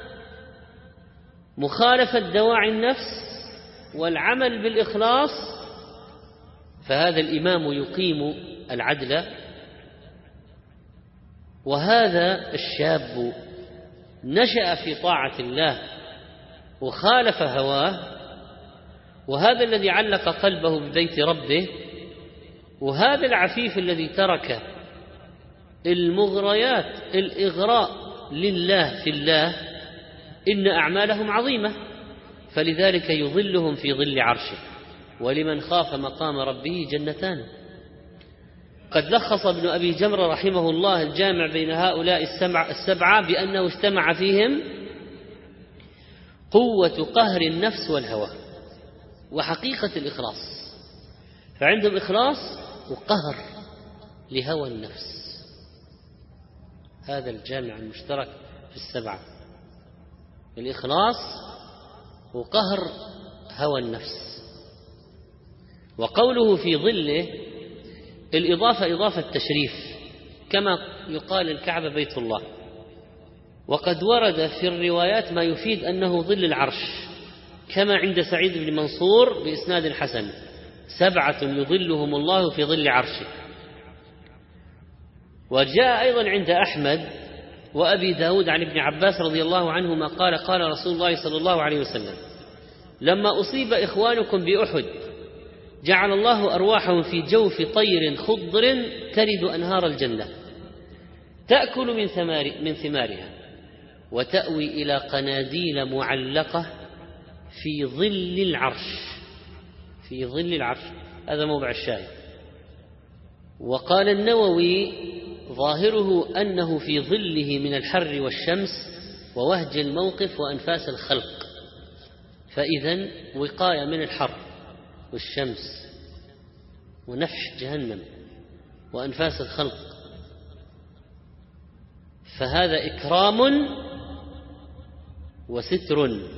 مخالفة دواعي النفس والعمل بالإخلاص، فهذا الإمام يقيم العدل، وهذا الشاب نشأ في طاعة الله وخالف هواه، وهذا الذي علق قلبه ببيت ربه، وهذا العفيف الذي ترك المغريات الإغراء لله في الله، إن أعمالهم عظيمة، فلذلك يظلهم في ظل عرشه. ولمن خاف مقام ربه جنتان. قد لخص ابن أبي جمرة رحمه الله الجامع بين هؤلاء السبعة بأنه اجتمع فيهم قوة قهر النفس والهوى وحقيقة الإخلاص، فعندهم إخلاص وقهر لهوى النفس. هذا الجامع المشترك في السبعة: الإخلاص وقهر هوى النفس. وقوله في ظله الإضافة إضافة تشريف، كما يقال الكعبة بيت الله، وقد ورد في الروايات ما يفيد أنه ظل العرش، كما عند سعيد بن منصور بإسناد حسن: سبعة يظلهم الله في ظل عرشه. وجاء أيضا عند أحمد وأبي داود عن ابن عباس رضي الله عنهما قال: قال رسول الله صلى الله عليه وسلم: لما أصيب إخوانكم بأحد جعل الله أرواحهم في جوف طير خضر ترد أنهار الجنة تأكل من ثمار من ثمارها وتأوي إلى قناديل معلقة في ظل العرش. في ظل العرش، هذا موضع الشاهد. وقال النووي: ظاهره أنه في ظله من الحر والشمس ووهج الموقف وأنفاس الخلق، فإذن وقاية من الحر والشمس ونفح جهنم وأنفاس الخلق، فهذا إكرام وستر،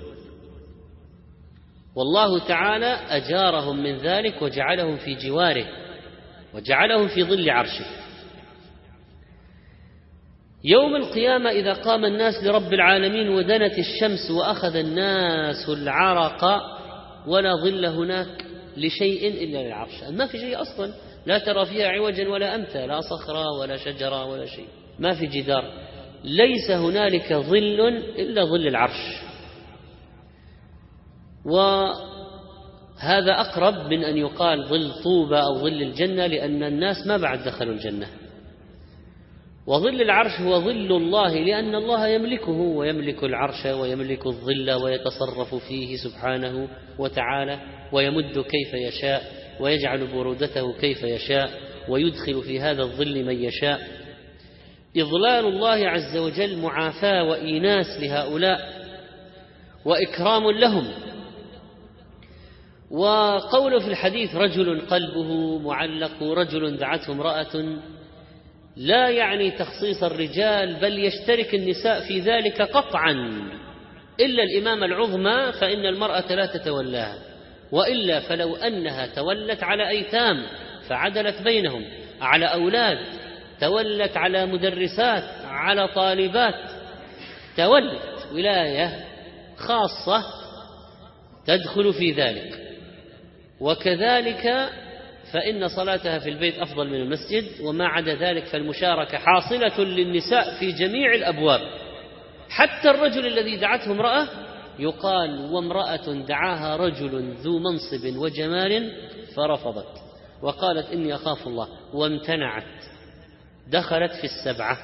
والله تعالى أجارهم من ذلك وجعلهم في جواره وجعلهم في ظل عرشه. يوم القيامة إذا قام الناس لرب العالمين ودنت الشمس وأخذ الناس العرق ولا ظل هناك لشيء إلا للعرش، ما في شيء أصلا، لا ترى فيها عوجا ولا أمتا، لا صخرة ولا شجرة ولا شيء، ما في جدار، ليس هنالك ظل إلا ظل العرش. وهذا أقرب من أن يقال ظل طوبى أو ظل الجنة، لأن الناس ما بعد دخلوا الجنة. وظل العرش هو ظل الله، لأن الله يملكه ويملك العرش ويملك الظل ويتصرف فيه سبحانه وتعالى، ويمد كيف يشاء ويجعل برودته كيف يشاء ويدخل في هذا الظل من يشاء. إظلال الله عز وجل معافاة وإيناس لهؤلاء وإكرام لهم. وقوله في الحديث: رجل قلبه معلق، رجل دعته امرأة، لا يعني تخصيص الرجال، بل يشترك النساء في ذلك قطعا، إلا الإمامة العظمى فإن المرأة لا تتولاها، وإلا فلو أنها تولت على أيتام فعدلت بينهم، على أولاد، تولت على مدرسات، على طالبات، تولت ولاية خاصة تدخل في ذلك. وكذلك فإن صلاتها في البيت أفضل من المسجد، وما عدا ذلك فالمشاركة حاصلة للنساء في جميع الأبواب. حتى الرجل الذي دعته امرأة يقال: وامرأة دعاها رجل ذو منصب وجمال فرفضت وقالت إني أخاف الله وامتنعت، دخلت في السبعة.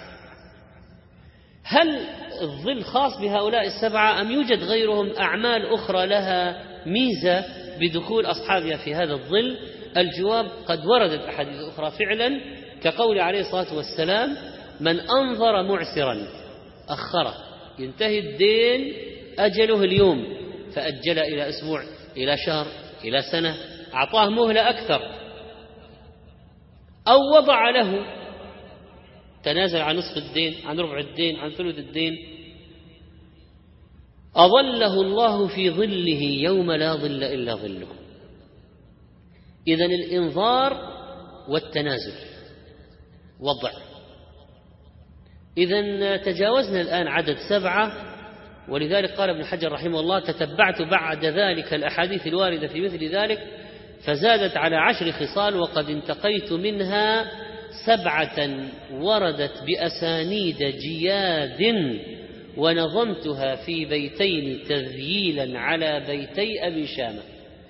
هل الظل خاص بهؤلاء السبعة أم يوجد غيرهم أعمال أخرى لها ميزة بدخول أصحابها في هذا الظل؟ الجواب: قد وردت أحاديث أخرى فعلا، كقول عليه الصلاة والسلام: من أنظر معسرا أخره، ينتهي الدين أجله اليوم فأجل إلى أسبوع، إلى شهر، إلى سنة، أعطاه مهلة أكثر، أو وضع له تنازل عن نصف الدين، عن ربع الدين، عن ثلث الدين، أظله الله في ظله يوم لا ظل إلا ظله. إذن الإنظار والتنازل وضع. إذن تجاوزنا الآن عدد سبعة، ولذلك قال ابن حجر رحمه الله: تتبعت بعد ذلك الأحاديث الواردة في مثل ذلك فزادت على عشر خصال، وقد انتقيت منها سبعة وردت بأسانيد جياد، ونظمتها في بيتين تذييلا على بيتي أبي شامة.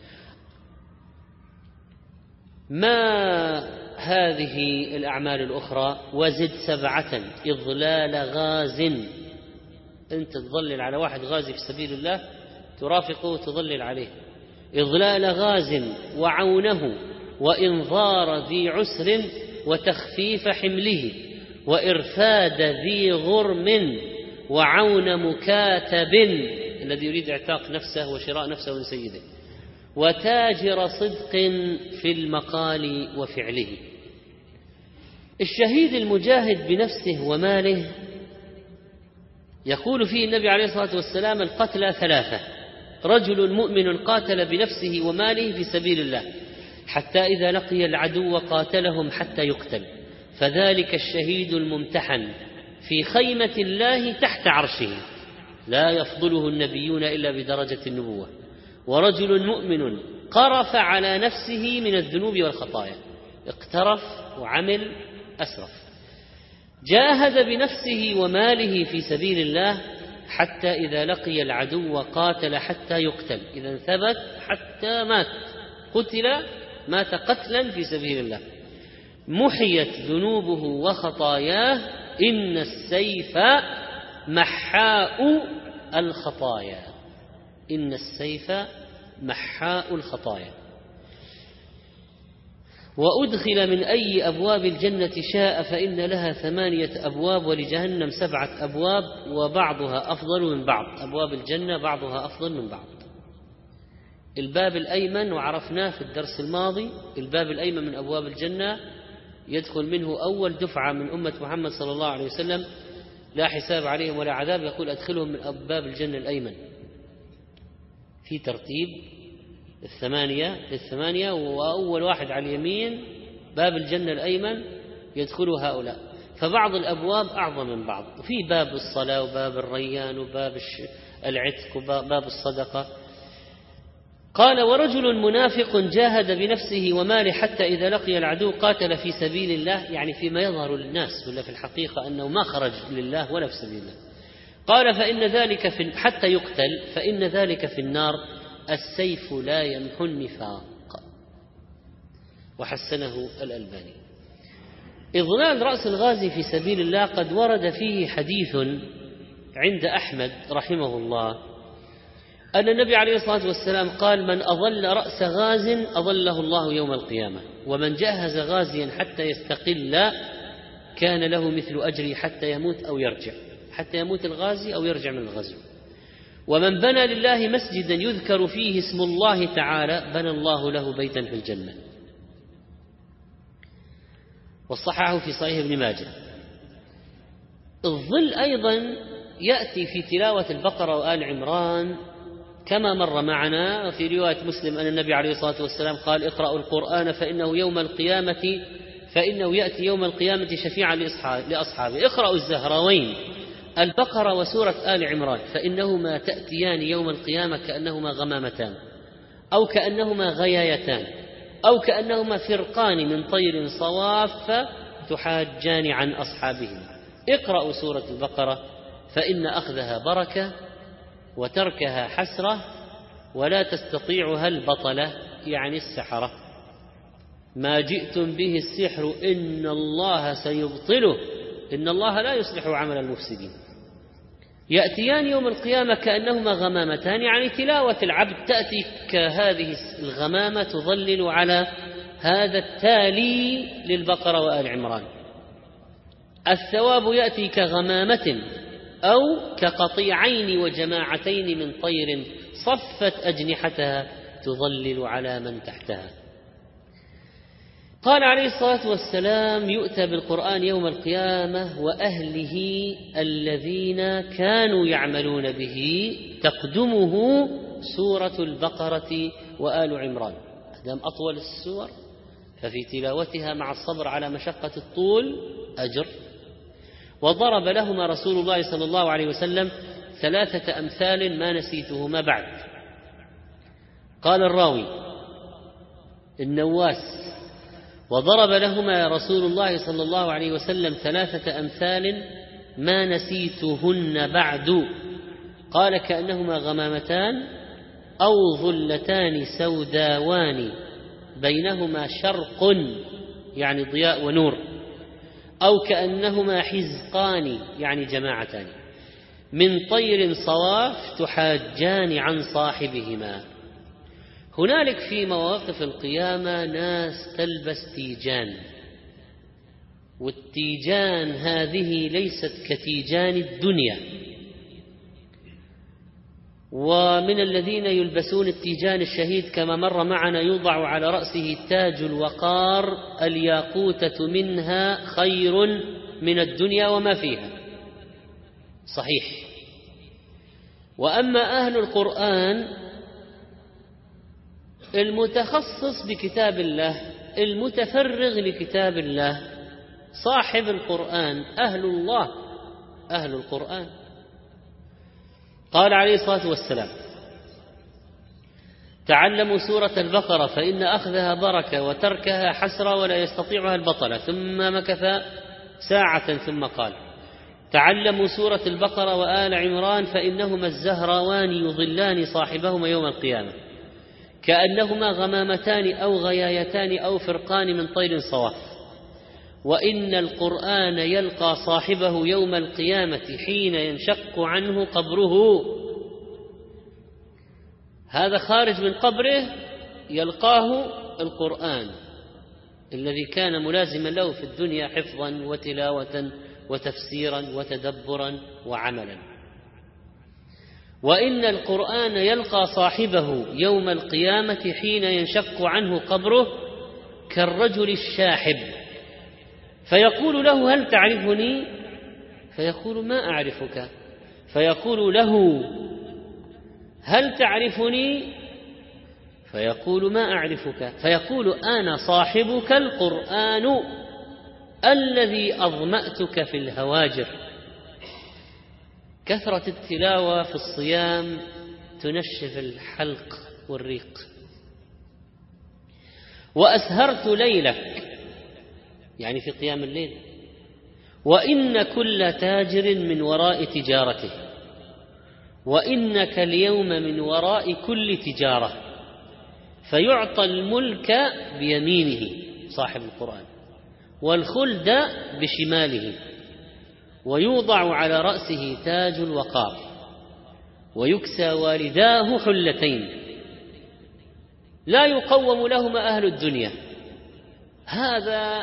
ما هذه الأعمال الأخرى؟ وزد سبعة: إضلال غاز، أنت تظلل على واحد غازي في سبيل الله، ترافقه تظلل عليه. إضلال غاز، وعونه، وإنظار ذي عسر، وتخفيف حمله، وإرفاد ذي غرم، وعون مكاتب الذي يريد اعتاق نفسه وشراء نفسه من سيده، وتاجر صدق في المقال وفعله. الشهيد المجاهد بنفسه وماله يقول فيه النبي عليه الصلاة والسلام: القتلى ثلاثة: رجل مؤمن قاتل بنفسه وماله في سبيل الله حتى إذا لقي العدو قاتلهم حتى يقتل، فذلك الشهيد الممتحن في خيمة الله تحت عرشه، لا يفضله النبيون إلا بدرجة النبوة، ورجل مؤمن قرف على نفسه من الذنوب والخطايا، اقترف وعمل أسرف، جاهد بنفسه وماله في سبيل الله حتى إذا لقي العدو قاتل حتى يقتل، إذا ثبت حتى مات، قتل مات قتلا في سبيل الله، محيت ذنوبه وخطاياه، إن السيف محاء الخطايا، إن السيف محاء الخطايا. وأدخل من أي أبواب الجنة شاء فإن لها ثمانية أبواب، ولجهنم سبعة أبواب وبعضها أفضل من بعض، أبواب الجنة بعضها أفضل من بعض. الباب الأيمن وعرفناه في الدرس الماضي، الباب الأيمن من أبواب الجنة يدخل منه أول دفعة من أمة محمد صلى الله عليه وسلم، لا حساب عليهم ولا عذاب، يقول أدخلهم من أبواب الجنة الأيمن في ترتيب الثمانية للثمانية، وأول واحد على اليمين باب الجنة الأيمن يدخل هؤلاء، فبعض الأبواب أعظم من بعض، في باب الصلاة وباب الريان وباب العتق وباب الصدقة. قال ورجل منافق جاهد بنفسه وماله حتى إذا لقي العدو قاتل في سبيل الله، يعني فيما يظهر للناس، ولا في الحقيقة أنه ما خرج لله ولا في سبيل الله. قال فإن ذلك في حتى يقتل فإن ذلك في النار، السيف لا يمحو النفاق. وحسنه الألباني. إضلال رأس الغازي في سبيل الله قد ورد فيه حديث عند أحمد رحمه الله أن النبي عليه الصلاة والسلام قال من أضل رأس غاز أضله الله يوم القيامة، ومن جهز غازيا حتى يستقل كان له مثل أجره حتى يموت أو يرجع، حتى يموت الغازي أو يرجع من الغزو. ومن بنى لله مسجدا يذكر فيه اسم الله تعالى بنى الله له بيتا في الجنة. والصححه في صحيح ابن ماجه. الظل أيضا يأتي في تلاوة البقرة وآل عمران كما مر معنا في رواية مسلم أن النبي عليه الصلاة والسلام قال اقرأوا القرآن فإنه يوم القيامة فإنه يأتي يوم القيامة شفيعا لأصحابه. اقرأوا الزهراوين البقرة وسورة آل عمران فإنهما تأتيان يوم القيامة كأنهما غمامتان أو كأنهما غيايتان أو كأنهما فرقان من طير صواف تحاجان عن أصحابهما. اقرأوا سورة البقرة فإن أخذها بركة وتركها حسرة ولا تستطيعها البطلة، يعني السحرة. ما جئتم به السحر إن الله سيبطله إن الله لا يصلح عمل المفسدين. يأتيان يوم القيامة كأنهما غمامتان، يعني تلاوة العبد تأتي كهذه الغمامة تظلل على هذا التالي للبقرة وآل عمران. الثواب يأتي كغمامة أو كقطيعين وجماعتين من طير صفت أجنحتها تظلل على من تحتها. قال عليه الصلاة والسلام يؤتى بالقرآن يوم القيامة وأهله الذين كانوا يعملون به تقدمه سورة البقرة وآل عمران. أدام أطول السور ففي تلاوتها مع الصبر على مشقة الطول أجر. وضرب لهما رسول الله صلى الله عليه وسلم ثلاثة أمثال ما نسيتهما بعد. قال الراوي النواس وضرب لهما رسول الله صلى الله عليه وسلم ثلاثة أمثال ما نسيتهن بعد. قال كأنهما غمامتان أو ظلتان سوداوان بينهما شرق يعني ضياء ونور، أو كأنهما حزقان يعني جماعتان من طير صواف تحاجان عن صاحبهما. هنالك في مواقف القيامة ناس تلبس تيجان، والتيجان هذه ليست كتيجان الدنيا. ومن الذين يلبسون التيجان الشهيد كما مر معنا يوضع على رأسه تاج الوقار الياقوتة منها خير من الدنيا وما فيها، صحيح. وأما أهل القرآن المتخصص بكتاب الله المتفرغ لكتاب الله صاحب القرآن أهل الله أهل القرآن. قال عليه الصلاة والسلام: تعلموا سورة البقرة فإن أخذها بركة وتركها حسرة ولا يستطيعها البطلة. ثم مكث ساعة ثم قال: تعلموا سورة البقرة وآل عمران فإنهما الزهراوان يظلان صاحبهما يوم القيامة كأنهما غمامتان أو غيايتان أو فرقان من طير صواف. وإن القرآن يلقى صاحبه يوم القيامة حين ينشق عنه قبره. هذا خارج من قبره يلقاه القرآن الذي كان ملازما له في الدنيا حفظا وتلاوة وتفسيرا وتدبرا وعملا. وإن القرآن يلقى صاحبه يوم القيامة حين ينشق عنه قبره كالرجل الشاحب، فيقول له: هل تعرفني؟ فيقول: ما أعرفك. فيقول له: هل تعرفني؟ فيقول: ما أعرفك. فيقول: أنا صاحبك القرآن الذي أظمأتك في الهواجر. كثرة التلاوة في الصيام تنشف الحلق والريق. وأسهرت ليلك، يعني في قيام الليل. وإن كل تاجر من وراء تجارته، وإنك اليوم من وراء كل تجارة. فيعطى الملك بيمينه صاحب القرآن، والخلد بشماله، ويوضع على رأسه تاج الوقار، ويكسى والداه حلتين لا يقوم لهما أهل الدنيا. هذا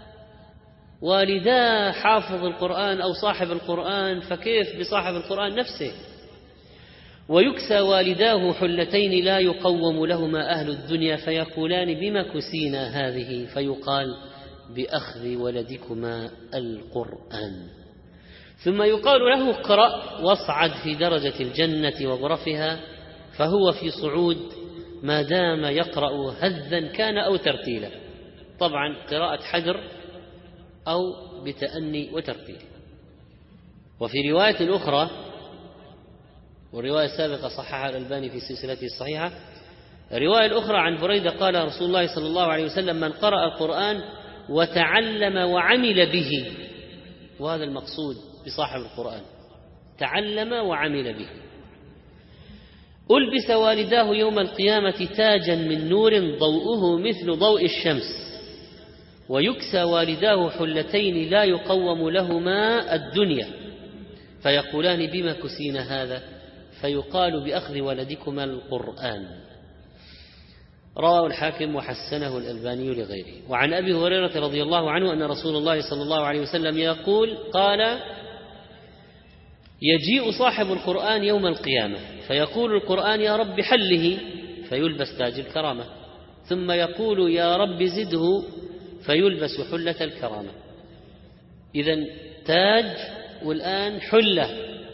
والدا حافظ القرآن أو صاحب القرآن، فكيف بصاحب القرآن نفسه؟ ويكسى والداه حلتين لا يقوم لهما أهل الدنيا، فيقولان: بما كسينا هذه؟ فيقال: بأخذ ولدكما القرآن. ثم يقال له: اقرأ واصعد في درجة الجنة وغرفها. فهو في صعود ما دام يقرأ هذا كان أو ترتيلا، طبعا قراءة حجر أو بتأني وترتيل. وفي رواية أخرى، والرواية السابقة صححها الألباني في سلسلته الصحيحة، رواية أخرى عن بريدة قال رسول الله صلى الله عليه وسلم: من قرأ القرآن وتعلم وعمل به. وهذا المقصود بصاحب القرآن، تعلم وعمل به. ألبس والداه يوم القيامة تاجا من نور ضوءه مثل ضوء الشمس، ويكسى والداه حلتين لا يقوم لهما الدنيا. فيقولان: بما كسينا هذا؟ فيقال: بأخذ ولدكما القرآن. رواه الحاكم وحسنه الألباني لغيره. وعن أبي هريرة رضي الله عنه أن رسول الله صلى الله عليه وسلم يقول قال: يجيء صاحب القرآن يوم القيامة فيقول القرآن: يا رب حله، فيلبس تاج الكرامة. ثم يقول: يا رب زده، فيلبس حلة الكرامة. إذن تاج والآن حلة.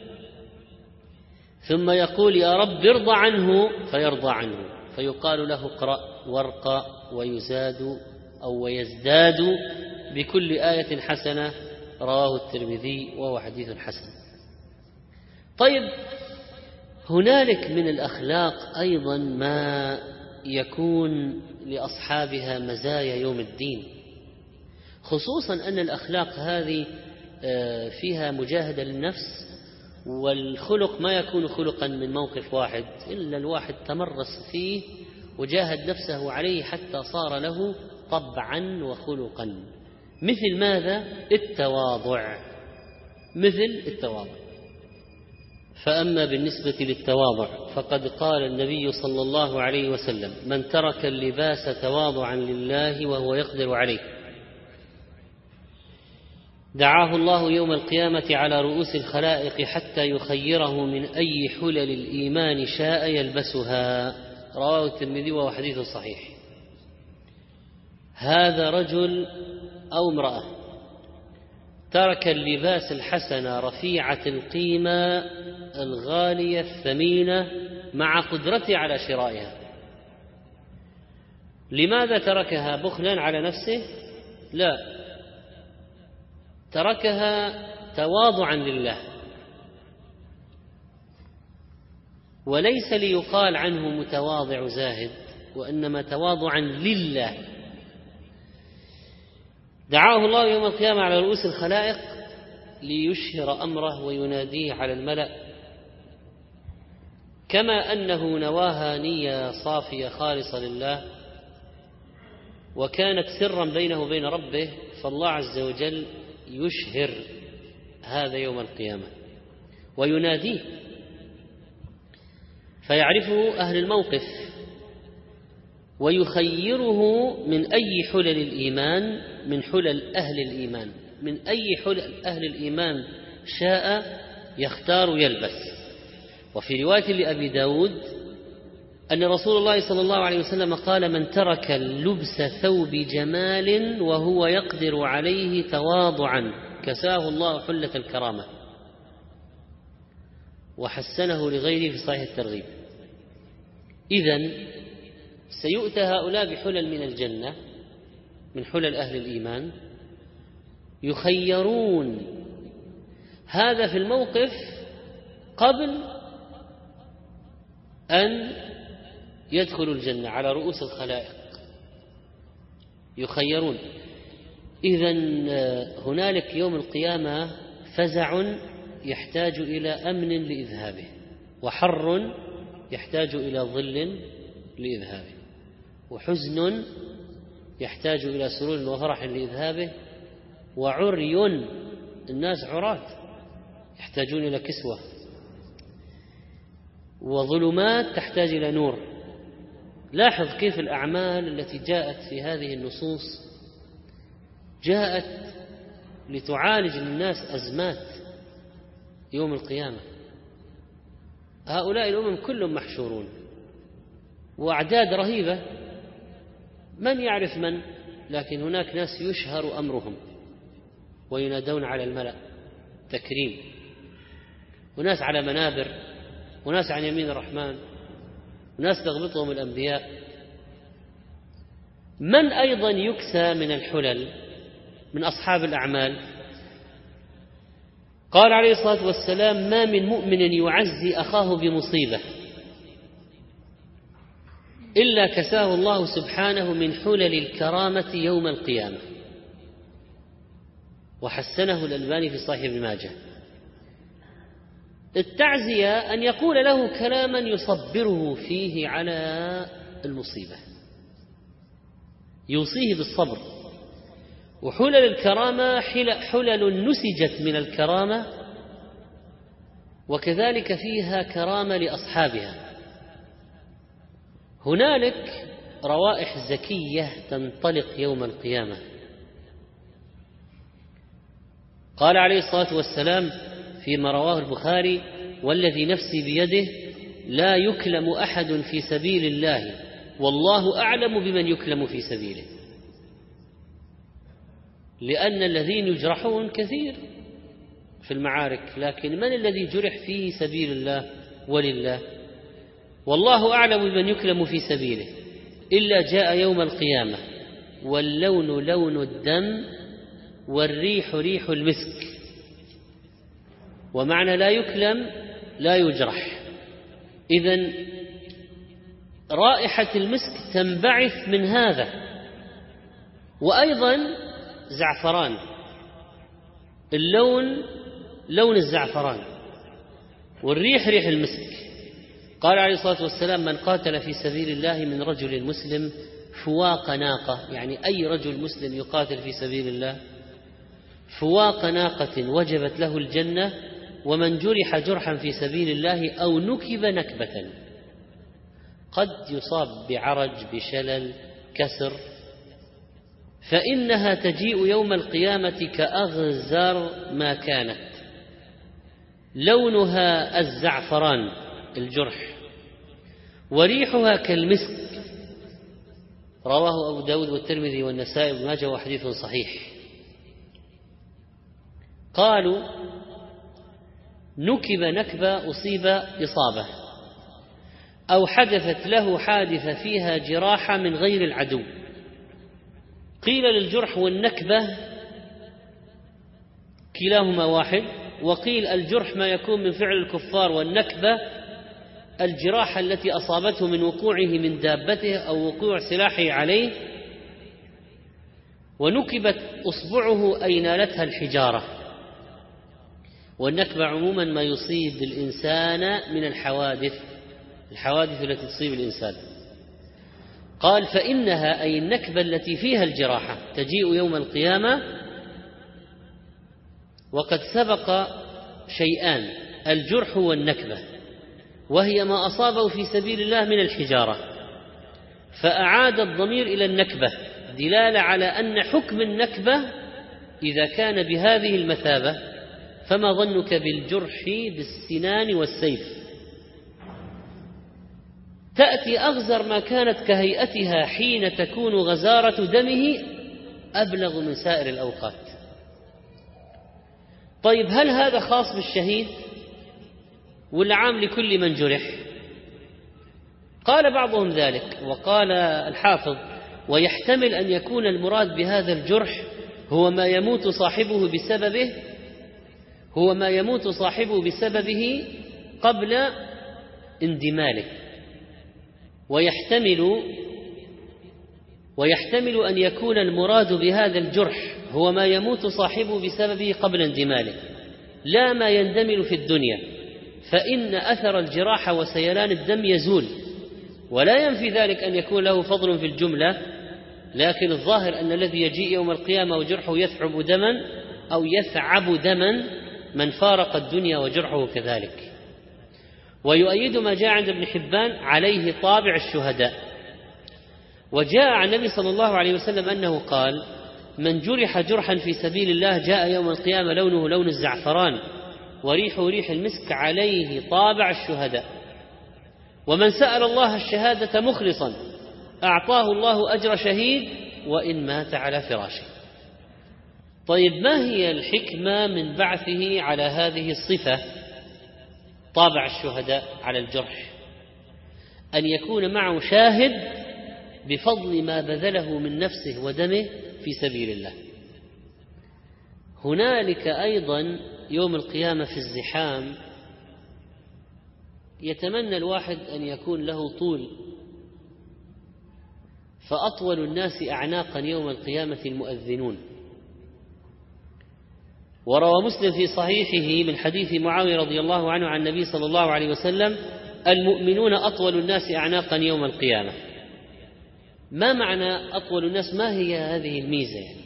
ثم يقول: يا رب ارضى عنه، فيرضى عنه، فيقال له: اقرأ وارقى، ويزاد أو ويزداد بكل آية حسنة. رواه الترمذي وهو حديث حسن. طيب، هنالك من الأخلاق أيضا ما يكون لأصحابها مزايا يوم الدين، خصوصا أن الأخلاق هذه فيها مجاهدة للنفس، والخلق ما يكون خلقا من موقف واحد، إلا الواحد تمرس فيه وجاهد نفسه عليه حتى صار له طبعا وخلقا. مثل ماذا؟ التواضع. مثل التواضع. فأما بالنسبة للتواضع فقد قال النبي صلى الله عليه وسلم: من ترك اللباس تواضعا لله وهو يقدر عليه دعاه الله يوم القيامة على رؤوس الخلائق حتى يخيره من أي حلل الإيمان شاء يلبسها. رواه الترمذي وهو حديث صحيح. هذا رجل أو امرأة ترك اللباس الحسن رفيعة القيمة الغالية الثمينة مع قدرته على شرائها. لماذا تركها؟ بخلا على نفسه؟ لا، تركها تواضعا لله، وليس ليقال عنه متواضع زاهد، وإنما تواضعا لله. دعاه الله يوم القيامة على رؤوس الخلائق ليشهر أمره ويناديه على الملأ، كما أنه نواها نية صافية خالصة لله وكانت سرا بينه وبين ربه، فالله عز وجل يشهر هذا يوم القيامة ويناديه فيعرفه أهل الموقف، ويخيره من أي حلل الإيمان، من حلل أهل الإيمان، من أي حلل أهل الإيمان شاء يختار يلبس. وفي رواية لأبي داود أن رسول الله صلى الله عليه وسلم قال: من ترك لبس ثوب جمال وهو يقدر عليه تواضعا كساه الله حلة الكرامة. وحسنه لغيره في صحيح الترغيب. إذن سيؤتى هؤلاء بحلل من الجنة، من حلل أهل الإيمان، يخيرون. هذا في الموقف قبل أن يدخلوا الجنة على رؤوس الخلائق، يخيرون. إذن هنالك يوم القيامة فزع يحتاج إلى أمن لإذهابه، وحر يحتاج إلى ظل لإذهابه، وحزن يحتاج إلى سرور وفرح لإذهابه، وعري، الناس عراة يحتاجون إلى كسوة، وظلمات تحتاج إلى نور. لاحظ كيف الأعمال التي جاءت في هذه النصوص جاءت لتعالج للناس أزمات يوم القيامة. هؤلاء الأمم كلهم محشورون وأعداد رهيبة، من يعرف من، لكن هناك ناس يشهر أمرهم وينادون على الملأ تكريم، وناس على منابر، وناس عن يمين الرحمن، وناس تغبطهم الأنبياء. من أيضا يكسى من الحلل من أصحاب الأعمال؟ قال عليه الصلاة والسلام: ما من مؤمن يعزي أخاه بمصيبة إلا كساه الله سبحانه من حلل الكرامة يوم القيامة. وحسنه الألباني في صحيح ابن ماجه. التعزية أن يقول له كلاما يصبره فيه على المصيبة، يوصيه بالصبر. وحلل الكرامة حلل نسجت من الكرامة، وكذلك فيها كرامة لأصحابها. هنالك روائح زكية تنطلق يوم القيامة. قال عليه الصلاة والسلام فيما رواه البخاري: والذي نفسي بيده لا يكلم أحد في سبيل الله والله أعلم بمن يكلم في سبيله. لأن الذين يجرحون كثير في المعارك، لكن من الذي جرح في سبيل الله ولله؟ والله أعلم بمن يكلم في سبيله. إلا جاء يوم القيامة واللون لون الدم والريح ريح المسك. ومعنى لا يكلم لا يجرح. إذن رائحة المسك تنبعث من هذا. وأيضا زعفران، اللون لون الزعفران والريح ريح المسك. قال عليه الصلاة والسلام: من قاتل في سبيل الله من رجل مسلم فواق ناقة، يعني أي رجل مسلم يقاتل في سبيل الله فواق ناقة وجبت له الجنة، ومن جرح جرحا في سبيل الله أو نكب نكبة، قد يصاب بعرج بشلل كسر، فإنها تجيء يوم القيامة كأغزر ما كانت، لونها الزعفران الجرح، وريحها كالمسك. رواه أبو داود والترمذي والنسائي وابن ماجه وحديث صحيح. قالوا: نكب نكبة أصيب إصابة، أو حدثت له حادثة فيها جراحة من غير العدو. قيل للجرح والنكبة كلاهما واحد. وقيل الجرح ما يكون من فعل الكفار، والنكبة الجراحة التي أصابته من وقوعه من دابته أو وقوع سلاحه عليه، ونكبت أصبعه أي نالتها الحجارة. والنكبة عموما ما يصيب الإنسان من الحوادث الحوادث التي تصيب الإنسان. قال فإنها أي النكبة التي فيها الجراحة تجيء يوم القيامة وقد سبق شيئان، الجرح والنكبة، وهي ما أصابه في سبيل الله من الحجارة، فأعاد الضمير إلى النكبة دلالة على أن حكم النكبة إذا كان بهذه المثابة، فما ظنك بالجرح بالسنان والسيف. تأتي أغزر ما كانت كهيئتها حين تكون غزارة دمه أبلغ من سائر الأوقات. طيب هل هذا خاص بالشهيد ولا عام لكل من جرح؟ قال بعضهم ذلك، وقال الحافظ ويحتمل أن يكون المراد بهذا الجرح هو ما يموت صاحبه بسببه هو ما يموت صاحبه بسببه قبل اندماله، ويحتمل ويحتمل أن يكون المراد بهذا الجرح هو ما يموت صاحبه بسببه قبل اندماله، لا ما يندمل في الدنيا، فإن أثر الجراحة وسيلان الدم يزول، ولا ينفي ذلك أن يكون له فضل في الجملة، لكن الظاهر أن الذي يجيء يوم القيامة وجرحه يثعب دما أو يثعب دما من فارق الدنيا وجرحه كذلك. ويؤيد ما جاء عند ابن حبان عليه طابع الشهداء. وجاء عن النبي صلى الله عليه وسلم أنه قال من جرح جرحا في سبيل الله جاء يوم القيامة لونه لون الزعفران وريحه ريح المسك عليه طابع الشهداء. ومن سأل الله الشهادة مخلصا أعطاه الله أجر شهيد وإن مات على فراشه. طيب ما هي الحكمة من بعثه على هذه الصفة طابع الشهداء على الجرح؟ أن يكون معه شاهد بفضل ما بذله من نفسه ودمه في سبيل الله. هنالك أيضا يوم القيامة في الزحام يتمنى الواحد أن يكون له طول، فأطول الناس أعناقا يوم القيامة المؤذنون. وروى مسلم في صحيحه من حديث معاوية رضي الله عنه عن النبي صلى الله عليه وسلم المؤمنون أطول الناس أعناقا يوم القيامة. ما معنى أطول الناس؟ ما هي هذه الميزة يعني؟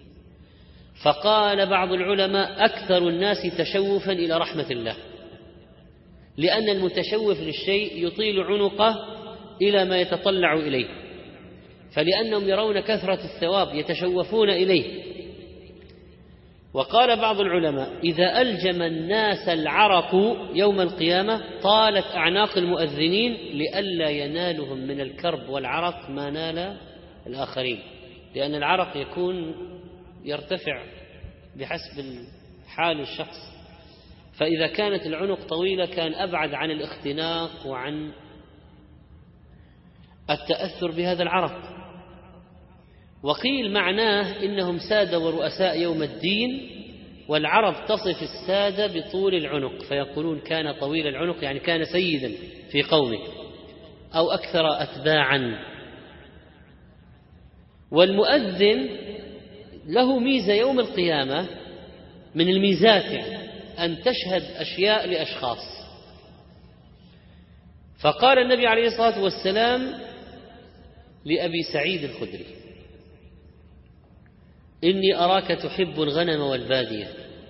فقال بعض العلماء أكثر الناس تشوفا إلى رحمة الله، لأن المتشوف للشيء يطيل عنقه إلى ما يتطلع إليه، فلأنهم يرون كثرة الثواب يتشوفون إليه. وقال بعض العلماء إذا ألجم الناس العرق يوم القيامة طالت أعناق المؤذنين لئلا ينالهم من الكرب والعرق ما نال الآخرين، لأن العرق يكون يرتفع بحسب حال الشخص، فإذا كانت العنق طويلة كان أبعد عن الاختناق وعن التأثر بهذا العرق. وقيل معناه إنهم سادة ورؤساء يوم الدين، والعرب تصف السادة بطول العنق فيقولون كان طويل العنق، يعني كان سيدا في قومه أو أكثر أتباعا. والمؤذن له ميزة يوم القيامة من الميزات يعني أن تشهد أشياء لأشخاص. فقال النبي عليه الصلاة والسلام لأبي سعيد الخدري إني أراك تحب الغنم والبادية،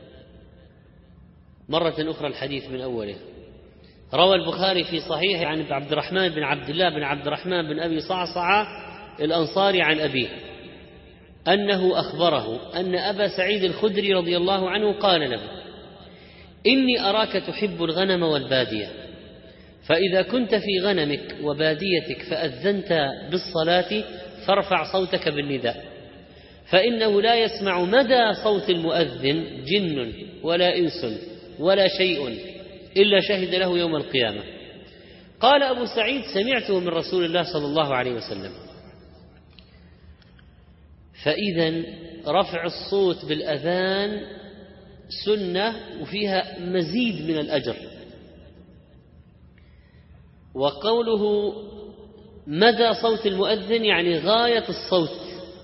مرة أخرى الحديث من أوله. روى البخاري في صحيحه عن عبد الرحمن بن عبد الله بن عبد الرحمن بن أبي صعصعة الأنصاري عن أبيه أنه أخبره أن أبا سعيد الخدري رضي الله عنه قال له إني أراك تحب الغنم والبادية، فإذا كنت في غنمك وباديتك فأذنت بالصلاة فارفع صوتك بالنداء، فإنه لا يسمع مدى صوت المؤذن جن ولا إنس ولا شيء إلا شهد له يوم القيامة. قال أبو سعيد سمعته من رسول الله صلى الله عليه وسلم. فإذا رفع الصوت بالأذان سنة وفيها مزيد من الأجر. وقوله مدى صوت المؤذن يعني غاية الصوت،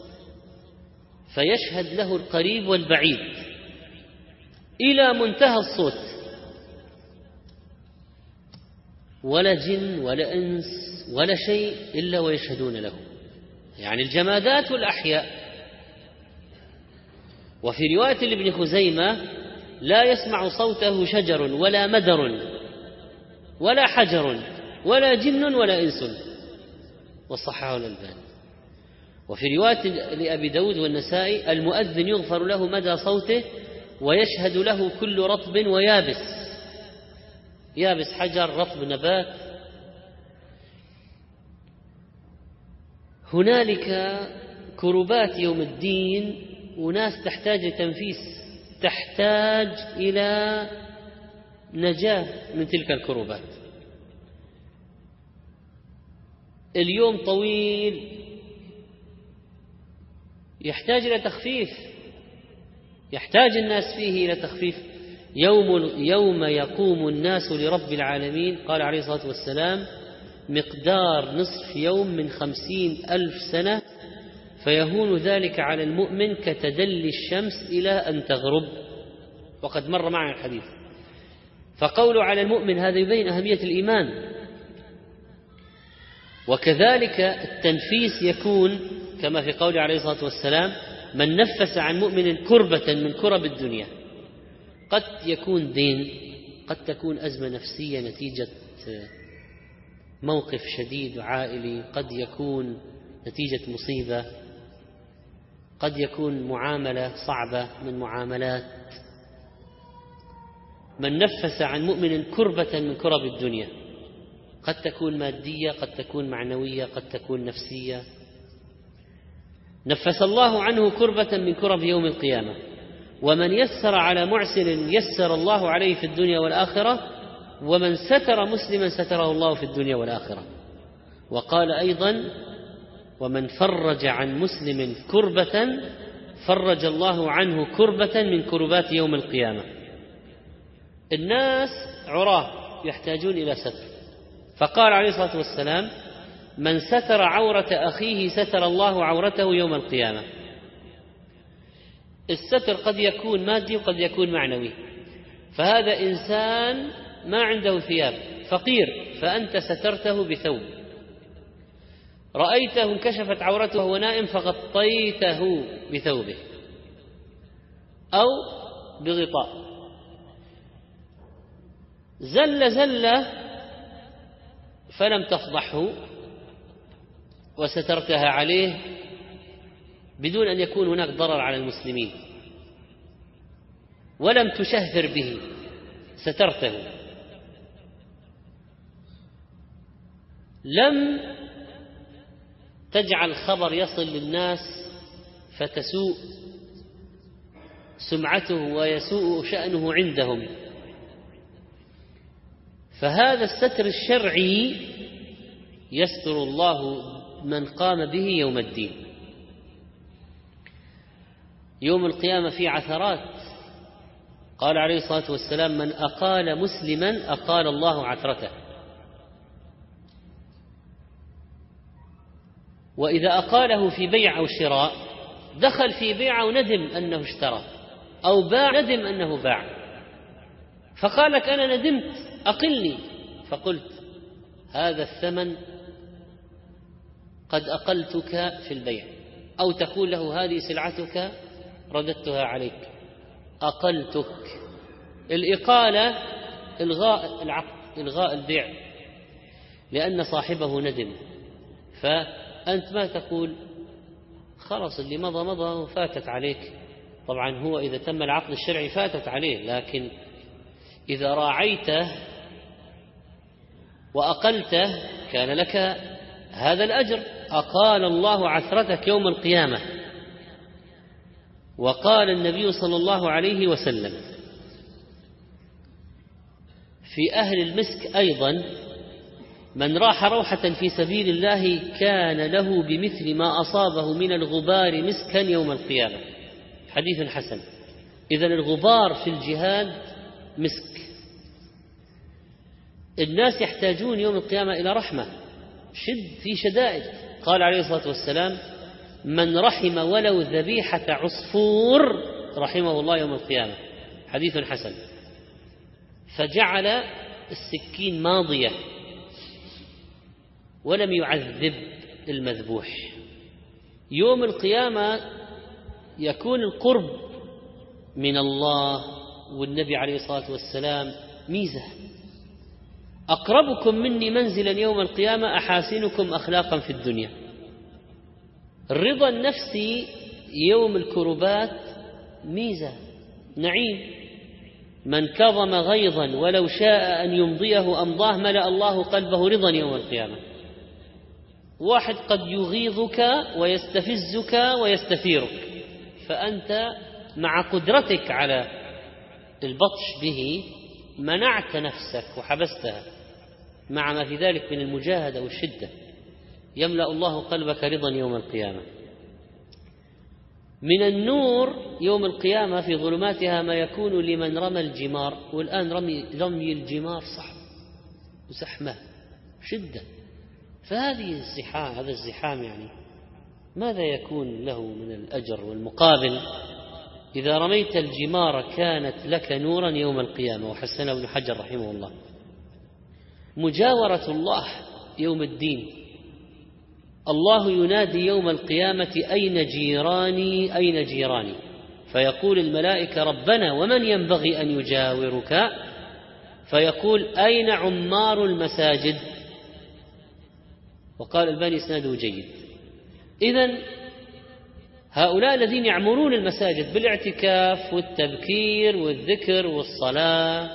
فيشهد له القريب والبعيد إلى منتهى الصوت، ولا جن ولا إنس ولا شيء إلا ويشهدون له، يعني الجمادات والأحياء. وفي رواية لابن خزيمة لا يسمع صوته شجر ولا مدر ولا حجر ولا جن ولا إنس، وصححه الألباني. وفي رواية لأبي داود والنسائي المؤذن يغفر له مدى صوته ويشهد له كل رطب ويابس، يابس حجر رطب نبات. هنالك كربات يوم الدين وناس تحتاج لتنفيس، تحتاج إلى نجاة من تلك الكربات. اليوم طويل يحتاج إلى تخفيف، يحتاج الناس فيه إلى تخفيف. يوم, يوم يقوم الناس لرب العالمين، قال عليه الصلاة والسلام مقدار نصف يوم من خمسين ألف سنة، فيهون ذلك على المؤمن كتدلي الشمس إلى أن تغرب، وقد مر معنا الحديث. فقوله على المؤمن هذا يبين أهمية الإيمان. وكذلك التنفيس يكون كما في قوله عليه الصلاة والسلام من نفس عن مؤمن كربة من كرب الدنيا. قد يكون دين، قد تكون أزمة نفسية نتيجة موقف شديد عائلي، قد يكون نتيجة مصيبة، قد يكون معاملة صعبة من معاملات. من نفس عن مؤمن كربة من كرب الدنيا، قد تكون مادية، قد تكون معنوية، قد تكون نفسية. نفس الله عنه كربة من كرب يوم القيامة. ومن يسر على معسر يسر الله عليه في الدنيا والآخرة، ومن ستر مسلما ستره الله في الدنيا والآخرة. وقال أيضا ومن فرج عن مسلم كربة فرج الله عنه كربة من كربات يوم القيامة. الناس عراه يحتاجون إلى ستر، فقال عليه الصلاة والسلام من ستر عورة أخيه ستر الله عورته يوم القيامة. الستر قد يكون مادي وقد يكون معنوي. فهذا إنسان ما عنده ثياب، فقير، فأنت سترته بثوب. رأيته انكشفت عورته وهو نائم فغطيته بثوبه أو بغطاء. زل زل فلم تفضحه وسترتها عليه بدون أن يكون هناك ضرر على المسلمين، ولم تشهر به، سترته. لم تجعل خبر يصل للناس فتسوء سمعته ويسوء شأنه عندهم. فهذا الستر الشرعي يستر الله من قام به يوم الدين. يوم القيامة في عثرات. قال عليه الصلاة والسلام من أقال مسلما أقال الله عثرته. وإذا أقاله في بيع أو شراء دخل في بيع وندم أنه اشترى، أو باع ندم أنه باع، فقال لك أنا ندمت أقلني، فقلت هذا الثمن قد أقلتك في البيع، أو تقول له هذه سلعتك رددتها عليك، أقلتك. الإقالة إلغاء العقد، إلغاء البيع، لأن صاحبه ندم. فأنت ما تقول خلاص اللي مضى مضى وفاتت عليك. طبعا هو إذا تم العقد الشرعي فاتت عليه، لكن إذا راعيته وأقلته كان لك هذا الأجر. أقال الله عثرتك يوم القيامة. وقال النبي صلى الله عليه وسلم في أهل المسك أيضا من راح روحة في سبيل الله كان له بمثل ما أصابه من الغبار مسكا يوم القيامة. حديث حسن. إذن الغبار في الجهاد مسك. الناس يحتاجون يوم القيامة إلى رحمة، شد في شدائد. قال عليه الصلاة والسلام: من رحم ولو ذبيحة عصفور رحمه الله يوم القيامة، حديث حسن. فجعل السكين ماضية ولم يعذب المذبوح. يوم القيامة يكون القرب من الله والنبي عليه الصلاة والسلام ميزة. أقربكم مني منزلا يوم القيامة أحاسنكم أخلاقا في الدنيا. الرضا النفسي يوم الكربات ميزة، نعيم. من كظم غيظا ولو شاء أن يمضيه أمضاه ملأ الله قلبه رضا يوم القيامة. واحد قد يغيظك ويستفزك ويستثيرك، فأنت مع قدرتك على البطش به منعت نفسك وحبستها، مع ما في ذلك من المجاهدة والشدة. يملأ الله قلبك رضا يوم القيامة. من النور يوم القيامة في ظلماتها ما يكون لمن رمى الجمار. والآن رمي, رمي الجمار صعب وزحمة شدة، فهذه الزحام هذا الزحام يعني ماذا يكون له من الأجر والمقابل؟ إذا رميت الجمار كانت لك نورا يوم القيامة. وحسنه ابن حجر رحمه الله. مجاورة الله يوم الدين. الله ينادي يوم القيامة: أين جيراني أين جيراني؟ فيقول الملائكة: ربنا ومن ينبغي أن يجاورك؟ فيقول: أين عمار المساجد؟ وقال الباني إسناده جيد. إذن هؤلاء الذين يعمرون المساجد بالاعتكاف والتبكير والذكر والصلاة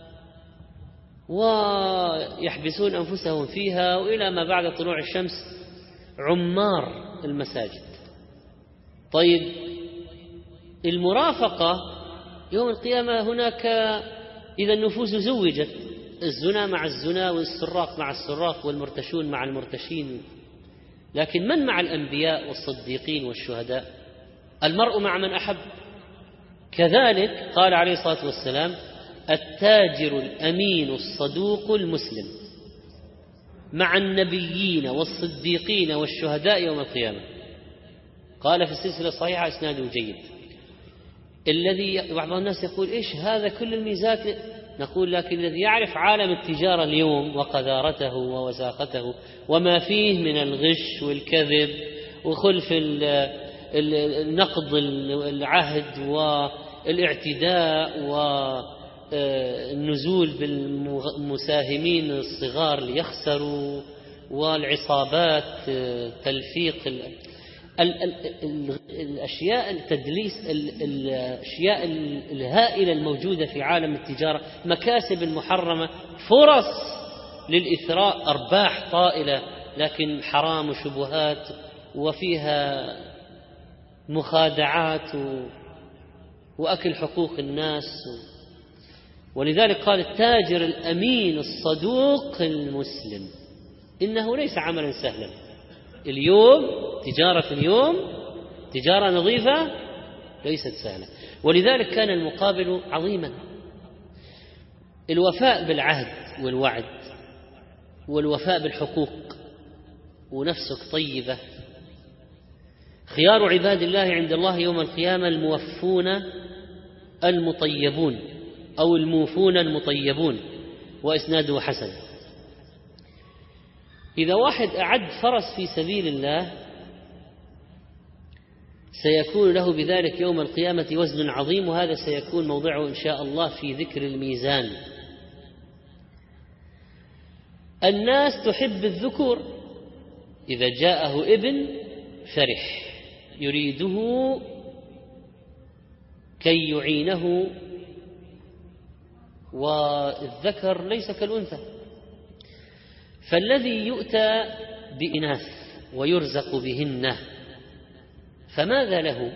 ويحبسون أنفسهم فيها وإلى ما بعد طلوع الشمس، عمار المساجد. طيب المرافقة يوم القيامة هناك إذا النفوس زوجت، الزنا مع الزنا والسراق مع السراق والمرتشون مع المرتشين. لكن من مع الأنبياء والصديقين والشهداء؟ المرء مع من أحب. كذلك قال عليه الصلاة والسلام: التاجر الأمين الصدوق المسلم مع النبيين والصديقين والشهداء يوم القيامة. قال في السلسلة الصحيحة إسناده جيد. الذي بعض الناس يقول: إيش هذا كل الميزات؟ نقول: لكن الذي يعرف عالم التجارة اليوم وقذارته ووساخته وما فيه من الغش والكذب وخلف النقض العهد والاعتداء والنزول بالمساهمين الصغار ليخسروا والعصابات تلفيق الأشياء التدليس، الأشياء الهائلة الموجودة في عالم التجارة، مكاسب المحرمة، فرص للإثراء، أرباح طائلة لكن حرام وشبهات وفيها مخادعات وأكل حقوق الناس. ولذلك قال: التاجر الأمين الصدوق المسلم. إنه ليس عملا سهلا. اليوم تجارة اليوم تجارة نظيفة ليست سهلة. ولذلك كان المقابل عظيما. الوفاء بالعهد والوعد والوفاء بالحقوق ونفسك طيبة. خيار عباد الله عند الله يوم القيامة الموفون المطيبون أو الموفون المطيبون، وإسناده حسن. إذا واحد أعد فرس في سبيل الله سيكون له بذلك يوم القيامة وزن عظيم، وهذا سيكون موضعه إن شاء الله في ذكر الميزان. الناس تحب الذكور، إذا جاءه ابن فرح يريده كي يعينه، والذكر ليس كالأنثى. فالذي يؤتى بإناث ويرزق بهن فماذا له؟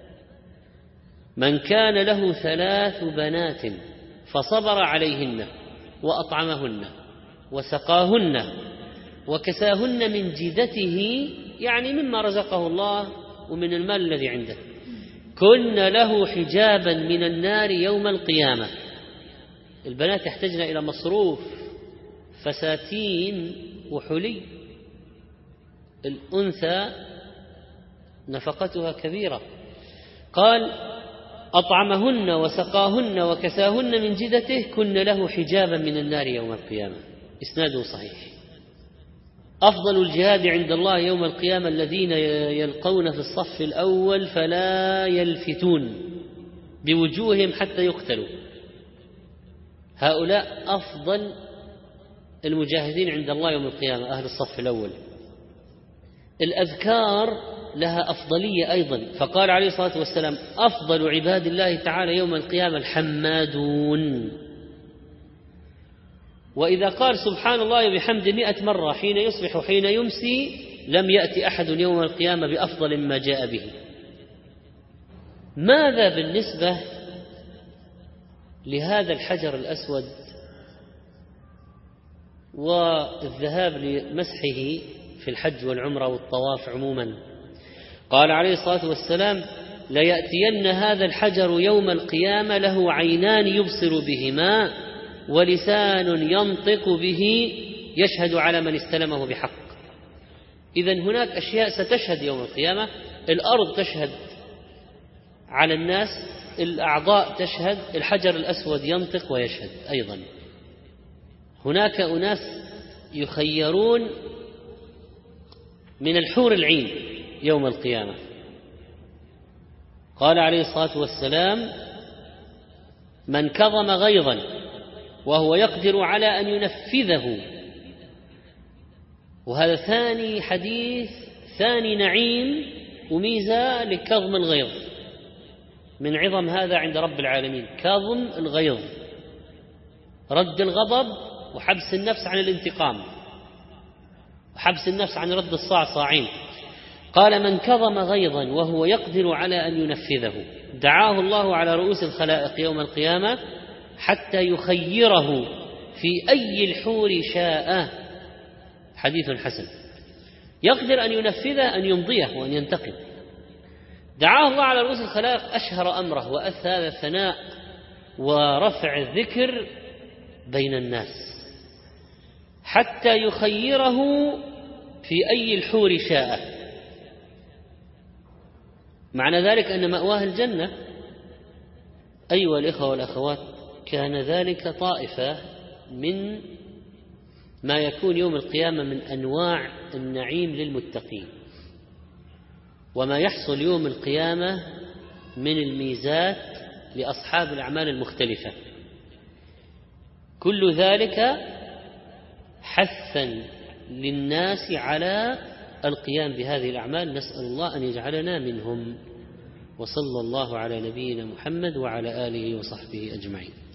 من كان له ثلاث بنات فصبر عليهن وأطعمهن وسقاهن وكساهن من جدته، يعني مما رزقه الله ومن المال الذي عنده، كن له حجابا من النار يوم القيامة. البنات يحتاجن إلى مصروف، فساتين وحلي. الأنثى نفقتها كبيرة. قال أطعمهن وسقاهن وكساهن من جدته كن له حجابا من النار يوم القيامة. إسناده صحيح. أفضل الجهاد عند الله يوم القيامة الذين يلقون في الصف الأول فلا يلفتون بوجوههم حتى يقتلوا. هؤلاء أفضل المجاهدين عند الله يوم القيامة، أهل الصف الأول. الأذكار لها أفضلية أيضا، فقال عليه الصلاة والسلام أفضل عباد الله تعالى يوم القيامة الحمادون. وإذا قال سبحان الله بحمد مئة مرة حين يصبح وحين يمسي لم يأتي أحد يوم القيامة بأفضل ما جاء به. ماذا بالنسبة لهذا الحجر الأسود والذهاب لمسحه في الحج والعمرة والطواف عموما؟ قال عليه الصلاة والسلام ليأتين هذا الحجر يوم القيامة له عينان يبصر بهما ولسان ينطق به يشهد على من استلمه بحق. إذن هناك أشياء ستشهد يوم القيامة. الأرض تشهد على الناس، الأعضاء تشهد، الحجر الأسود ينطق ويشهد أيضا. هناك أناس يخيرون من الحور العين يوم القيامة. قال عليه الصلاة والسلام من كظم غيظا وهو يقدر على أن ينفذه. وهذا ثاني حديث، ثاني نعيم وميزة لكظم الغيظ. من عظم هذا عند رب العالمين كظم الغيظ، رد الغضب وحبس النفس عن الانتقام وحبس النفس عن رد الصاعصاعين. قال من كظم غيظا وهو يقدر على أن ينفذه دعاه الله على رؤوس الخلائق يوم القيامة حتى يخيره في أي الحور شاء. حديث حسن. يقدر أن ينفذه، أن يمضيه وأن ينتقم. دعاه الله على رؤوس الخلائق، أشهر أمره وأثى هذا الثناء ورفع الذكر بين الناس حتى يخيره في أي الحور شاء. معنى ذلك أن مأواه الجنة. أيها الإخوة والأخوات، كان ذلك طائفة من ما يكون يوم القيامة من أنواع النعيم للمتقين، وما يحصل يوم القيامة من الميزات لأصحاب الأعمال المختلفة. كل ذلك حثا للناس على القيام بهذه الأعمال. نسأل الله أن يجعلنا منهم. وصلى الله على نبينا محمد وعلى آله وصحبه أجمعين.